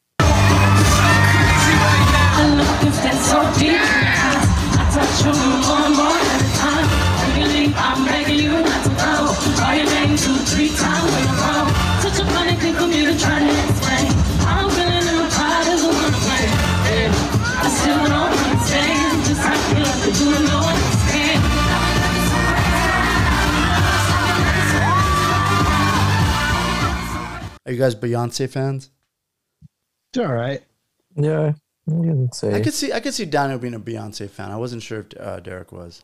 I'm begging you not to go. Call your name 2-3 times in a row. Such a funny thing for me to try to explain. I'm feeling in my pride as a one to play. I still don't understand just how you love to do no understand. Are you guys Beyonce fans? It's all right. Yeah, you can say. I could see Daniel being a Beyonce fan. I wasn't sure if Derek was.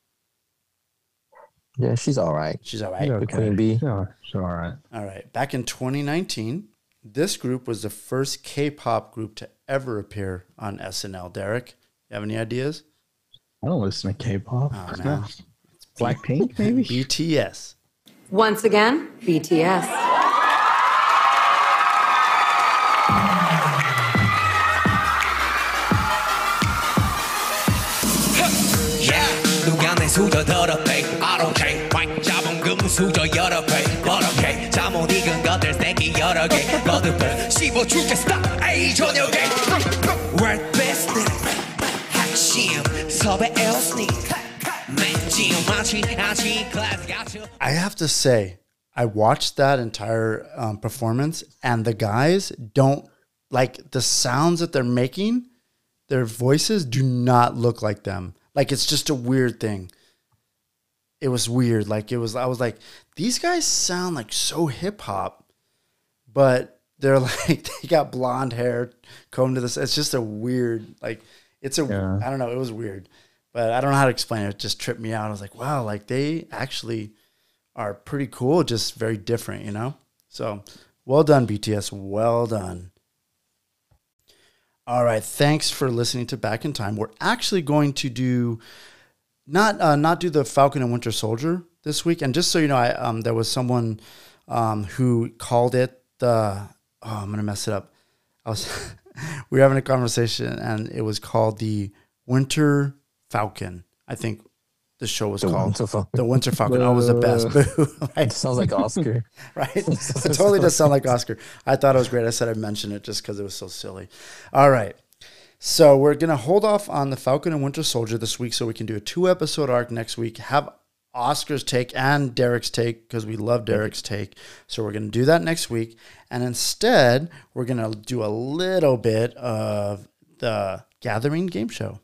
Yeah, she's all right. She's all right. The Queen Bee. She's all right. All right. Back in 2019, this group was the first K-pop group to ever appear on SNL. Derek, you have any ideas? I don't listen to K-pop. Oh, man. Blackpink, maybe? BTS. Once again, BTS. 누가 내 수저 더럽게 I don't care 꽉 잡은 금수저 여러 배 버럭해 잠못 익은 것들 새끼 여러 개 거듭들 씹어줄게 stop 에이 저녁에 World best 핵심 섭외 엘스니 맨지 마치 아치 클래스 같은 I have to say, I watched that entire performance, and the guys don't, like, the sounds that they're making, their voices do not look like them. Like, it's just a weird thing. It was weird. Like, I was like, these guys sound like so hip hop, but they're like, they got blonde hair, combed to this. It's just a weird, like, I don't know. It was weird, but I don't know how to explain it. It just tripped me out. I was like, wow, like, they actually are pretty cool, just very different, you know? So, well done, BTS. Well done. All right, thanks for listening to Back in Time. We're actually going to do not do the Falcon and Winter Soldier this week. And just so you know, there was someone who called it I'm gonna mess it up. We were having a conversation, and it was called the Winter Falcon. I think the show was called The Winter Falcon. Oh, it was the best. Right? It sounds like Oscar. Right? It totally does sound like Oscar. I thought it was great. I said I'd mention it just because it was so silly. All right. So we're going to hold off on the Falcon and Winter Soldier this week so we can do a 2-episode arc next week. Have Oscar's take and Derek's take because we love Derek's take. So we're going to do that next week. And instead, we're going to do a little bit of the Gathering game show.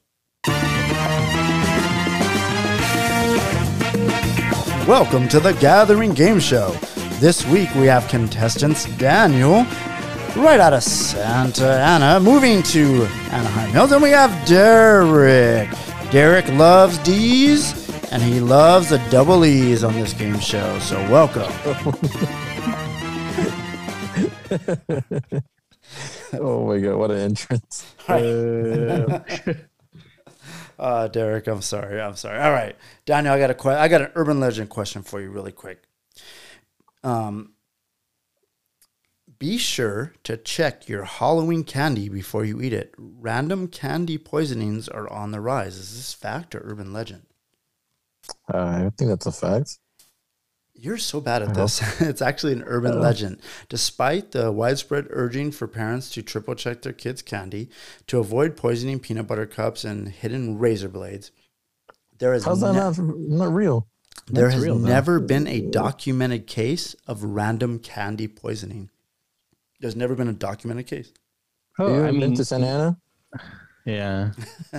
Welcome to the Gathering game show. This week we have contestants Daniel, right out of Santa Ana, moving to Anaheim Hills. And we have Derek. Derek loves D's, and he loves the double E's on this game show. So welcome. Oh my God, what an entrance. Derek, I'm sorry. All right, Daniel, I got an urban legend question for you really quick. Be sure to check your Halloween candy before you eat it. Random candy poisonings are on the rise. Is this fact or urban legend? I think that's a fact. You're so bad at this. It's actually an urban legend. Despite the widespread urging for parents to triple check their kids' candy to avoid poisoning peanut butter cups and hidden razor blades, there is how's that not real? There has never been a documented case of random candy poisoning. There's never been a documented case. Oh, I mean, to Santa Ana? Yeah.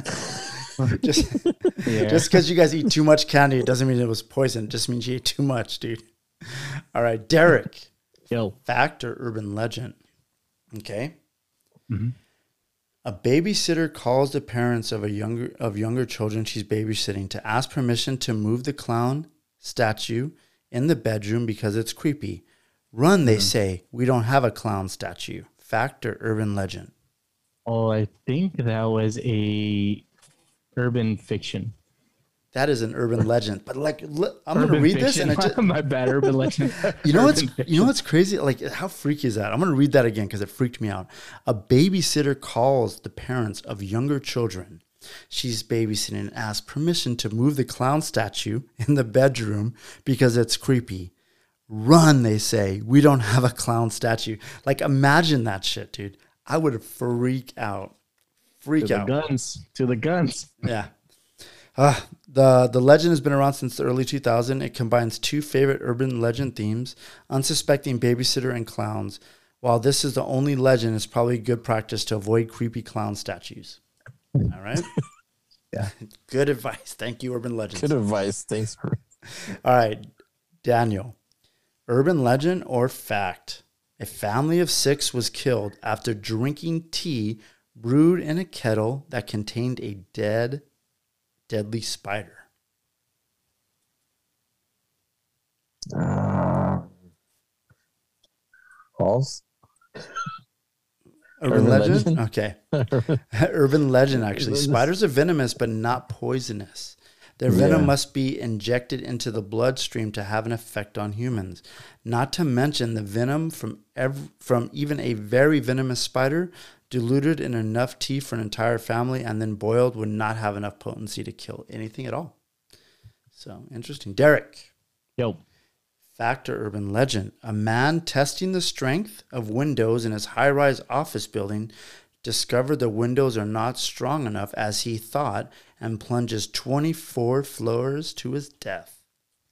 Just because you guys eat too much candy, it doesn't mean it was poison. It just means you ate too much, dude. All right, Derek. Yo. Fact or urban legend? Okay. Mm-hmm. A babysitter calls the parents of younger children she's babysitting to ask permission to move the clown statue in the bedroom because it's creepy. Run, they say. We don't have a clown statue. Fact or urban legend? Oh, I think that was a urban fiction. That is an urban legend. But like, I'm going to read this, and it just, my bad, urban legend. You know what's crazy? Like, how freaky is that? I'm going to read that again because it freaked me out. A babysitter calls the parents of younger children she's babysitting and asks permission to move the clown statue in the bedroom because it's creepy. Run, they say. We don't have a clown statue. Like, imagine that shit, dude. I would freak out. To the guns. Yeah. The legend has been around since the early 2000s. It combines two favorite urban legend themes, unsuspecting babysitter and clowns. While this is the only legend, it's probably good practice to avoid creepy clown statues. All right? Yeah. Good advice. Thank you, Urban Legends. Good advice. Thanks. All right, Daniel. Urban legend or fact? A family of 6 was killed after drinking tea brewed in a kettle that contained a deadly spider. False. Urban legend? Okay. Urban legend, actually. Spiders are venomous, but not poisonous. Their venom must be injected into the bloodstream to have an effect on humans. Not to mention the venom from even a very venomous spider diluted in enough tea for an entire family and then boiled would not have enough potency to kill anything at all. So, interesting. Derek. Yo. Fact or urban legend? A man testing the strength of windows in his high-rise office building discovered the windows are not strong enough as he thought and plunges 24 floors to his death.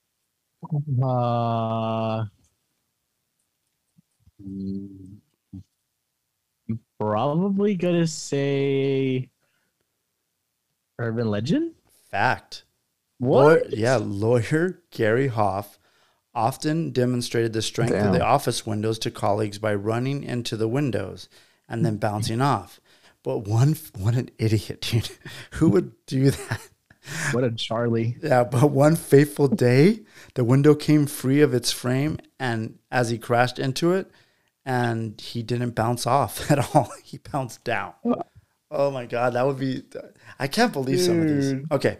Probably gonna say urban legend. Fact. What? Lawyer Gary Hoff often demonstrated the strength of the office windows to colleagues by running into the windows and then bouncing off. But what an idiot, dude. Who would do that? What a Charlie. Yeah, but one fateful day, the window came free of its frame and as he crashed into it, and he didn't bounce off at all. He bounced down. Oh my God, that would be... I can't believe some of these. Okay.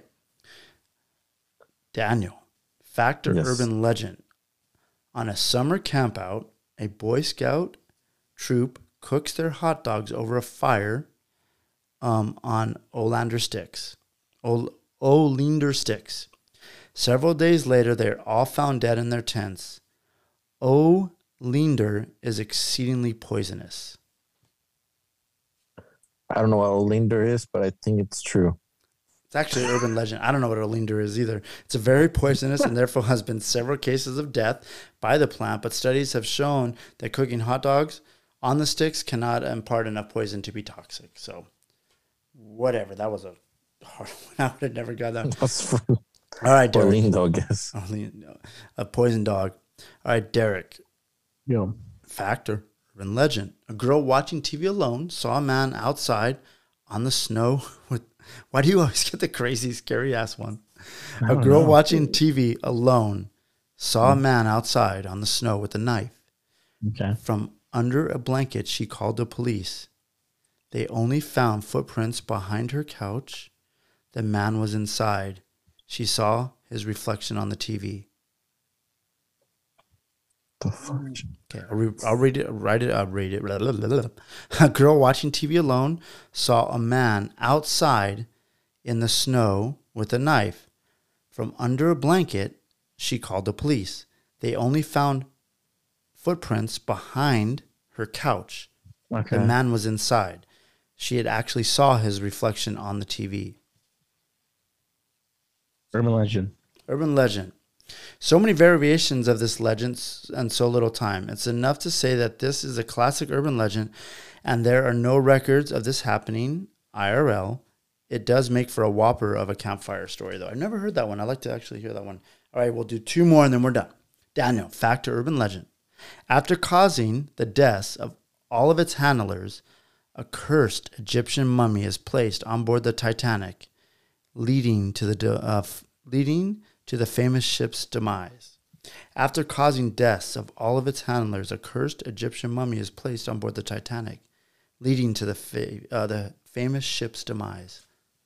Daniel, fact or urban legend? On a summer campout, a Boy Scout troop cooks their hot dogs over a fire on Olander sticks. Olinder sticks. Several days later, they are all found dead in their tents. Olinder is exceedingly poisonous. I don't know what Olinder is, but I think it's true. It's actually an urban legend. I don't know what oleander is either. It's a very poisonous and therefore has been several cases of death by the plant, but studies have shown that cooking hot dogs on the sticks cannot impart enough poison to be toxic. So, whatever. That was a hard one. I would have never got that. All right, Derek. Oleander, I guess. A poison dog. All right, Derek. Yeah. Fact or urban legend? A girl watching TV alone saw a man outside on the snow with... Why do you always get the crazy, scary-ass one? A girl watching TV alone saw a man outside on the snow with a knife. Okay. From under a blanket, she called the police. They only found footprints behind her couch. The man was inside. She saw his reflection on the TV. Okay, I'll read it. Read it. Blah, blah, blah, blah. A girl watching TV alone saw a man outside in the snow with a knife. From under a blanket, she called the police. They only found footprints behind her couch. Okay. The man was inside. She had actually saw his reflection on the TV. Urban legend. Urban legend. So many variations of this legend and so little time. It's enough to say that this is a classic urban legend and there are no records of this happening IRL. It does make for a whopper of a campfire story, though. I've never heard that one. I'd like to actually hear that one. All right, we'll do 2 more and then we're done. Daniel, fact or urban legend. After causing the deaths of all of its handlers, a cursed Egyptian mummy is placed on board the Titanic, leading to the famous ship's demise. After causing deaths of all of its handlers, a cursed Egyptian mummy is placed on board the Titanic, leading to the famous ship's demise.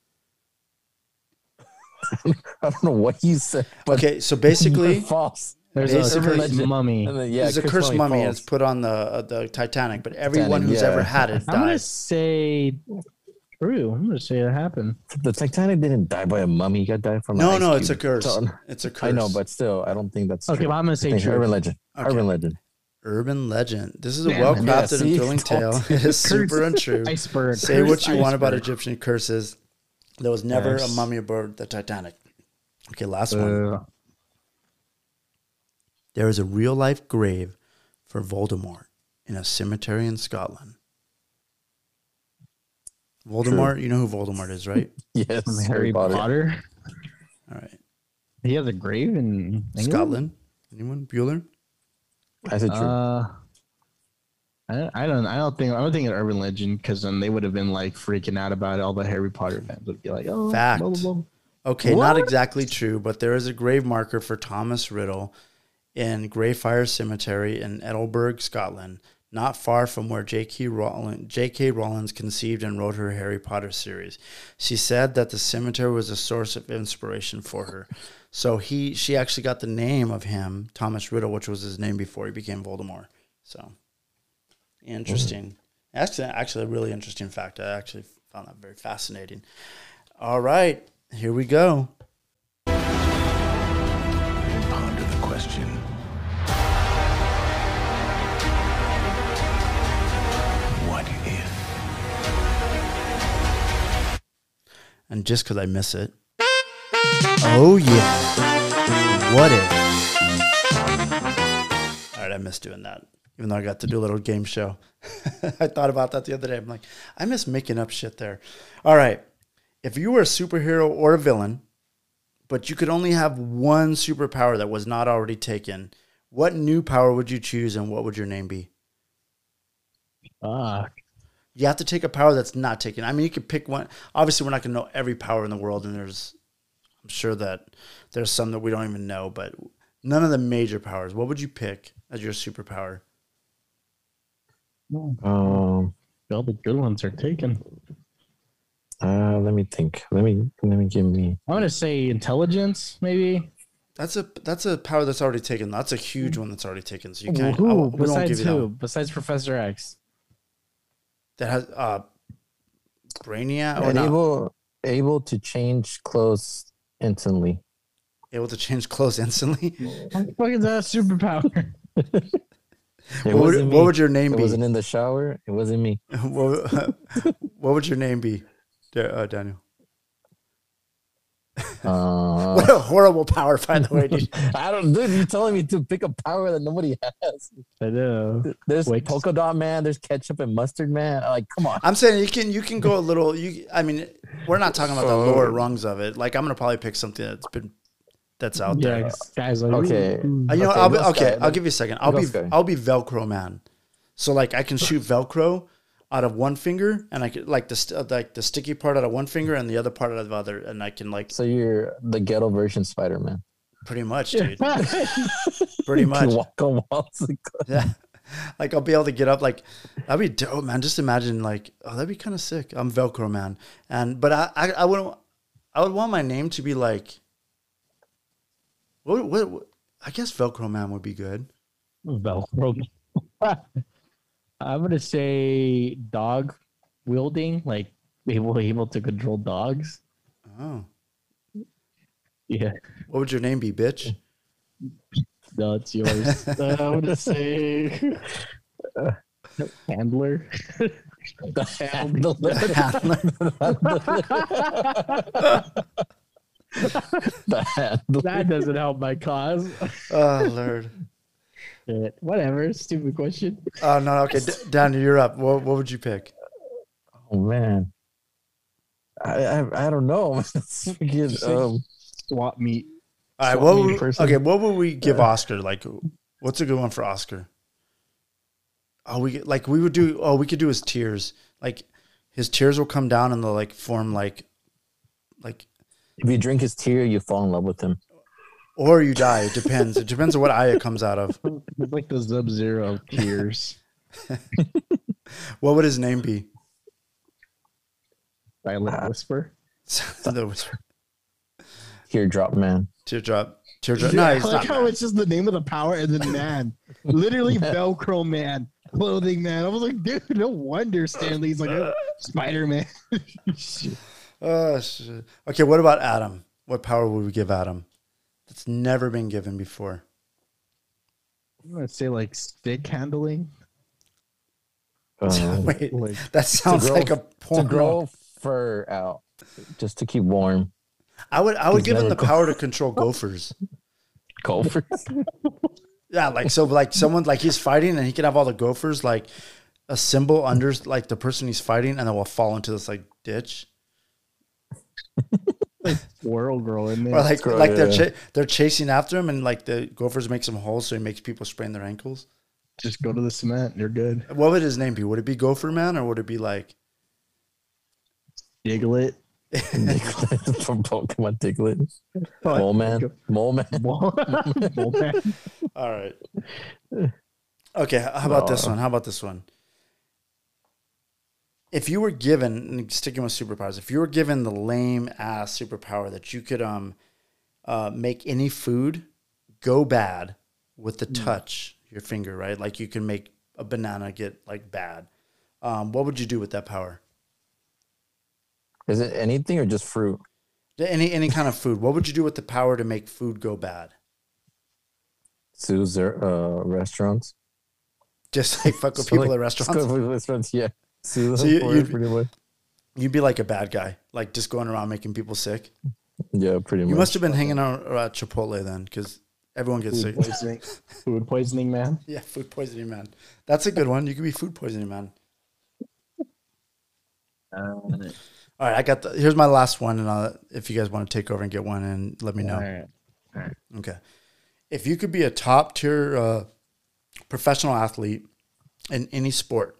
I don't know what you said. But okay, so basically, false. There's a mummy. There's a cursed mummy, and it's put on the Titanic. But everyone who's ever had it died. I'm gonna say true. I'm gonna say it happened. The Titanic didn't die by a mummy. It died from no, an ice no. cube. It's a curse. So, it's a curse. I know, but still, I don't think that's okay. True. Well, I'm gonna say true. Urban legend. Okay. Urban legend. Urban legend. This is a well-crafted and thrilling tale. It is super untrue. Iceberg. Say what you want about Egyptian curses. There was never a mummy aboard the Titanic. Okay, last one. There is a real-life grave for Voldemort in a cemetery in Scotland. Voldemort, you know who Voldemort is, right? Yes, From Harry Potter. All right. He has a grave in England? Scotland. Anyone? Bueller? I said true. I don't think an urban legend because then they would have been like freaking out about it. All the Harry Potter fans would be like, "Oh, fact." Blah, blah, blah. Okay, What? not exactly true, but there is a grave marker for Thomas Riddle in Greyfriars Cemetery in Edinburgh, Scotland, not far from where J.K. Rowling conceived and wrote her Harry Potter series. She said that the cemetery was a source of inspiration for her. So she actually got the name of him, Thomas Riddle, which was his name before he became Voldemort. So, interesting. That's actually a really interesting fact. I actually found that very fascinating. All right, here we go. Ponder the question. What if? And just because I miss it. Oh, yeah. What if? All right, I miss doing that. Even though I got to do a little game show. I thought about that the other day. I'm like, I miss making up shit there. All right. If you were a superhero or a villain, but you could only have one superpower that was not already taken, what new power would you choose and what would your name be? You have to take a power that's not taken. I mean, you could pick one. Obviously, we're not going to know every power in the world, and I'm sure that there's some that we don't even know, but none of the major powers. What would you pick as your superpower? All the good ones are taken. Let me think. Let me give me. I'm gonna say intelligence, maybe. That's a power that's already taken. That's a huge one that's already taken. So you can't. Who? We won't give Besides you that who? one. Besides Professor X. That has Brainiac or And not? able to change clothes instantly. Able to change clothes instantly. What the fuck is that superpower? What would your name be? It wasn't in the shower. It wasn't me. What would your name be, Daniel? What a horrible power, by the way, dude. I don't, dude. You're telling me to pick a power that nobody has. I know. There's polka dot man. There's ketchup and mustard man. Like, come on. I'm saying you can go a little. I mean, we're not talking about the lower rungs of it. Like, I'm gonna probably pick something that's out there. Guys, like, Okay. I'll give you a second. I'll be Velcro man. So like I can shoot Velcro out of one finger, and I could like the sticky part out of one finger and the other part out of the other, and I can like. So you're the ghetto version Spider-Man. Pretty much, dude. Pretty much. You walk on walls. Yeah. Like I'll be able to get up. Like that'd be dope, man. Just imagine, like, oh, that'd be kind of sick. I'm Velcro man, but I would want my name to be like. What? I guess Velcro man would be good. Velcro. I'm gonna say dog wielding, like able to control dogs. Oh, yeah. What would your name be, bitch? No, it's yours. I'm gonna say handler. The handler. That doesn't help my cause. Oh Lord. Whatever. Stupid question. Oh no. Okay, Dan, you're up. What would you pick? Oh man, I don't know. Swap meet. All right. What would we give Oscar? Like, what's a good one for Oscar? Oh, we could do his tears. Like, his tears will come down and they'll like form like. If you drink his tear, you fall in love with him. Or you die. It depends. It depends on what eye it comes out of. It's like the Sub-Zero tears. What would his name be? Silent Whisper. The Whisper. Teardrop man. Teardrop. Yeah, No, he's I like not. how it's just the name of the power and then man. Literally Velcro man. Clothing man. I was like, dude, no wonder Stanley's like Spider-Man. Oh shit. Okay, what about Adam? What power would we give Adam? That's never been given before. I'm gonna say like stick handling. Wait, that sounds like a porno. To grow fur out, just to keep warm. I would give him the power to control gophers. Gophers? Yeah, like someone like he's fighting and he can have all the gophers like a symbol under like the person he's fighting, and then will fall into this like ditch. Like Squirrel Girl in there. Or they're chasing after him, and like the gophers make some holes, so he makes people sprain their ankles. Just go to the cement, you're good. What would his name be? Would it be Gopher Man, or would it be like Diglett? From Pokemon Diglett. Mole Man. Mole Man. All right. Okay, how about this one? If you were given, sticking with superpowers, if you were given the lame ass superpower that you could make any food go bad with the touch your finger, right? Like you can make a banana get like bad. What would you do with that power? Is it anything or just fruit? Any kind of food. What would you do with the power to make food go bad? Sue restaurants. Just like fuck with people at restaurants. Yeah. So you'd be like a bad guy, like just going around making people sick. Yeah, pretty much. You must have been hanging out at Chipotle then, because everyone gets sick. Food poisoning man. Yeah, food poisoning man. That's a good one. You could be food poisoning man. All right, I got here's my last one, and if you guys want to take over and get one, and let me know. All right. Okay. If you could be a top tier professional athlete in any sport,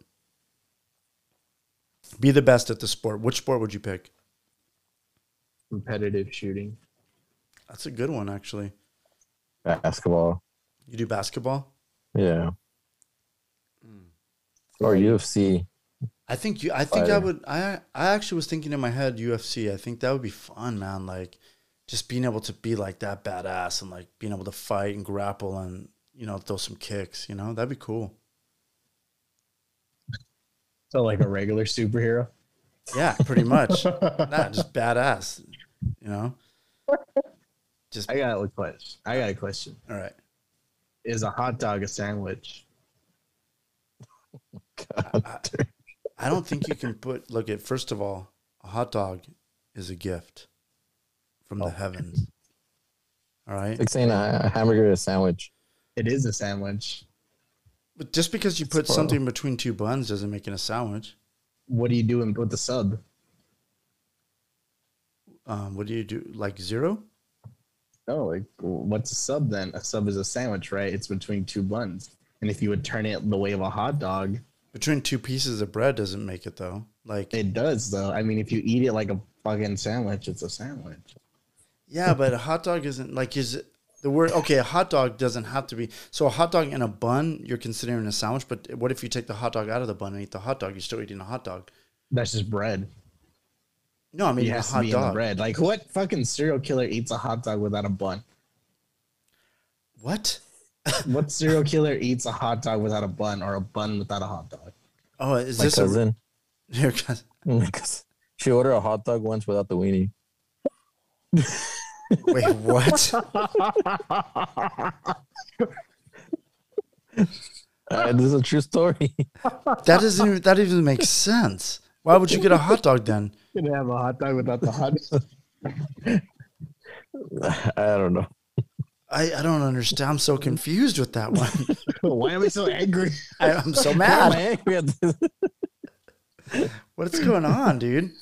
be the best at the sport, which sport would you pick? Competitive shooting. That's a good one, actually. Basketball. You do basketball? Yeah. Or UFC. I think I would. I actually was thinking in my head UFC. I think that would be fun, man. Like just being able to be like that badass and like being able to fight and grapple and throw some kicks. That'd be cool. So like a regular superhero? Yeah, pretty much. Nah, just badass. I got a question. All right. Is a hot dog a sandwich? I don't think you can first of all, a hot dog is a gift from the heavens. All right. It's like saying a hamburger is a sandwich. It is a sandwich. But just because you put something between two buns doesn't make it a sandwich. What do you do with the sub? What do you do? Like zero? Oh, like what's a sub then? A sub is a sandwich, right? It's between two buns. And if you would turn it the way of a hot dog, between two pieces of bread doesn't make it though. Like it does though. I mean, if you eat it like a fucking sandwich, it's a sandwich. Yeah, but a hot dog isn't like the word. Okay, a hot dog doesn't have to be. So a hot dog in a bun, you're considering a sandwich. But what if you take the hot dog out of the bun and eat the hot dog? You're still eating a hot dog. That's just bread. No, I mean it a has hot to be dog. in the bread. Like what fucking serial killer eats a hot dog without a bun? What? What serial killer eats a hot dog without a bun or a bun without a hot dog? Oh, is My this cousin? Your cousin? She ordered a hot dog once without the weenie. Wait, what? This is a true story. That even makes sense. Why would you get a hot dog then? You're gonna have a hot dog without the hot dog. I don't know. I don't understand. I'm so confused with that one. Why am I so angry? I'm so mad. What's going on, dude?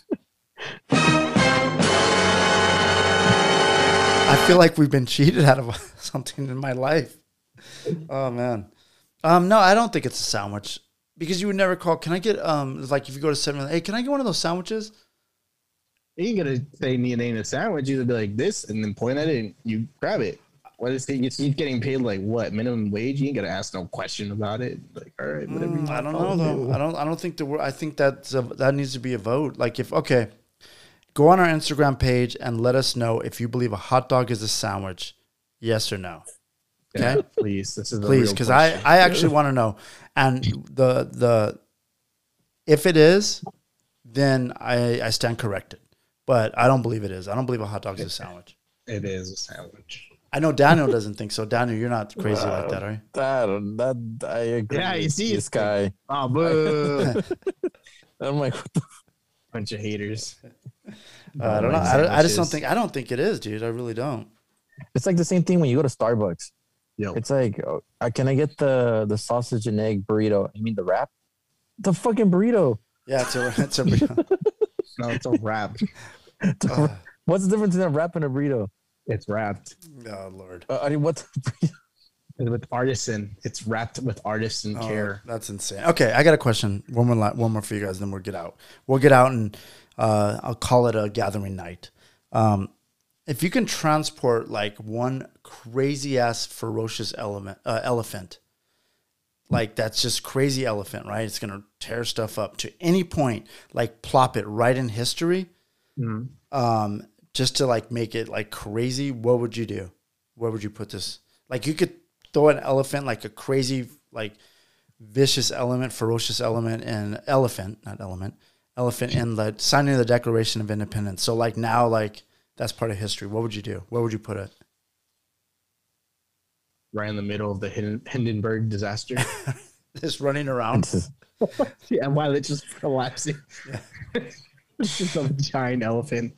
I feel like we've been cheated out of something in my life. Oh man. No, I don't think it's a sandwich because you would never call. Can I get like if you go to 7-Eleven, hey, can I get one of those sandwiches? You ain't gonna say name a sandwich. You would be like this and then point at it and you grab it. What is it? He's getting paid like what, minimum wage? You ain't gonna ask no question about it. Like, all right, whatever. I don't know though. I don't think I think that needs to be a vote. Like go on our Instagram page and let us know if you believe a hot dog is a sandwich, yes or no. Okay, yeah, please. This is please, because I actually want to know. And the if it is, then I stand corrected. But I don't believe it is. I don't believe a hot dog is a sandwich. It is a sandwich. I know Daniel doesn't think so. Daniel, you're not crazy like that, are you? I agree. Yeah, you see this guy. Oh, boo. I'm like, what the bunch of haters. I don't know. I just don't think. I don't think it is, dude. I really don't. It's like the same thing when you go to Starbucks. Yo. It's like, can I get the sausage and egg burrito? You mean the wrap? The fucking burrito. Yeah, it's a burrito. No, it's a wrap. What's the difference in a wrap and a burrito? It's wrapped. Oh Lord. What's with artisan? It's wrapped with artisan care. That's insane. Okay, I got a question. One more for you guys, then we'll get out. We'll get out and I'll call it a gathering night. If you can transport like one crazy ass ferocious elephant, like that's just crazy elephant, right? It's gonna tear stuff up to any point, like plop it right in history. Mm-hmm. Just to like make it like crazy, what would you do? Where would you put this? Like you could throw an elephant, like a crazy, like vicious element, ferocious element, and elephant in the signing of the Declaration of Independence. So like now, like that's part of history. What would you do? Where would you put it? Right in the middle of the Hindenburg disaster. Just running around. Yeah, while it's just collapsing. Yeah. It's just a giant elephant.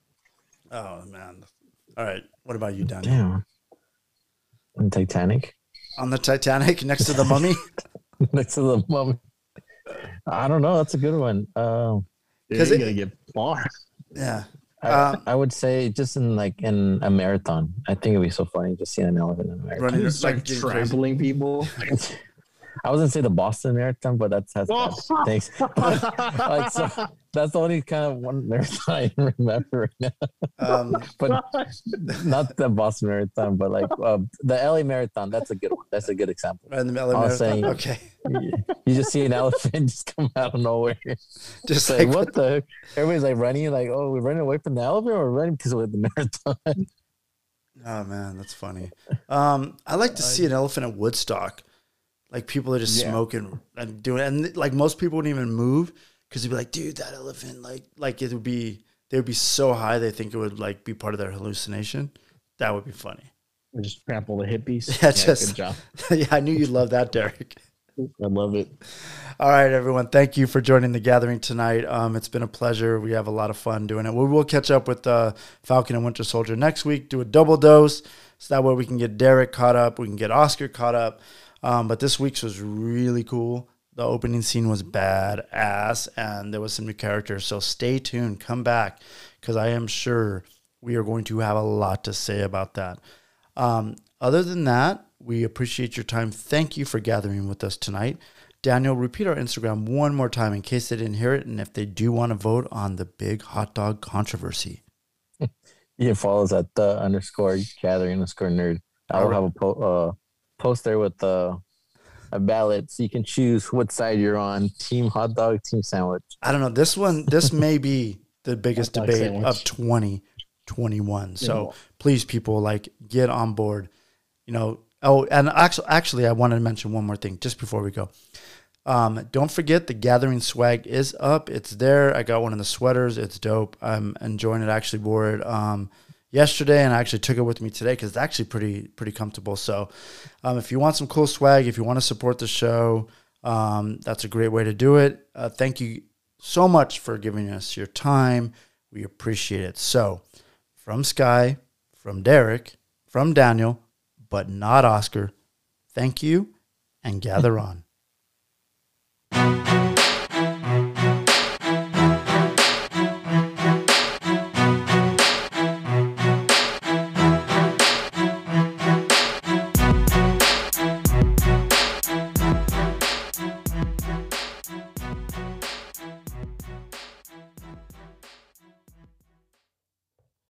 Oh man! All right, what about you, Danny? Damn. On Titanic. On the Titanic, next to the Mummy. Next to the Mummy. I don't know. That's a good one. Because it's gonna get far. Yeah. I would say just in a marathon. I think it'd be so funny just seeing an elephant in a marathon. Running, just like trampling people. I was gonna say the Boston Marathon, but that's thanks. Like so, that's the only kind of one marathon I remember right now. But not the Boston Marathon, but like the LA Marathon. That's a good one. That's a good example. Right in the LA Marathon. Okay. You just see an elephant just come out of nowhere. Just like what the heck? Everybody's like running, like, oh, we're running away from the elephant, or we're running because we're at the marathon. Oh man, that's funny. I like to see an elephant at Woodstock. Like people are just smoking and doing it. And like most people wouldn't even move because they'd be like, dude, that elephant, like they would be so high they think it would like be part of their hallucination. That would be funny. We just trample the hippies. Yeah, good job. Yeah, I knew you'd love that, Derek. I love it. All right, everyone. Thank you for joining the gathering tonight. It's been a pleasure. We have a lot of fun doing it. We will catch up with Falcon and Winter Soldier next week, do a double dose, so that way we can get Derek caught up, we can get Oscar caught up. But this week's was really cool. The opening scene was badass, and there was some new characters. So stay tuned. Come back, because I am sure we are going to have a lot to say about that. Other than that, we appreciate your time. Thank you for gathering with us tonight. Daniel, repeat our Instagram one more time in case they didn't hear it, and if they do want to vote on the big hot dog controversy. You can follow us at _gathering_nerd. I will have a post there with a ballot, so you can choose what side you're on: team hot dog, team sandwich. I don't know. This may be the biggest debate of 2021. So please, people, like, get on board. You know. Oh, and actually, I wanted to mention one more thing just before we go. Don't forget, the Gathering swag is up. It's there. I got one of the sweaters. It's dope. I'm enjoying it. I actually wore it yesterday, and I actually took it with me today because it's actually pretty comfortable. So if you want some cool swag, if you want to support the show, that's a great way to do it. Thank you so much for giving us your time. We appreciate it. So from Sky, from Derek, from Daniel, but not Oscar, thank you, and gather on.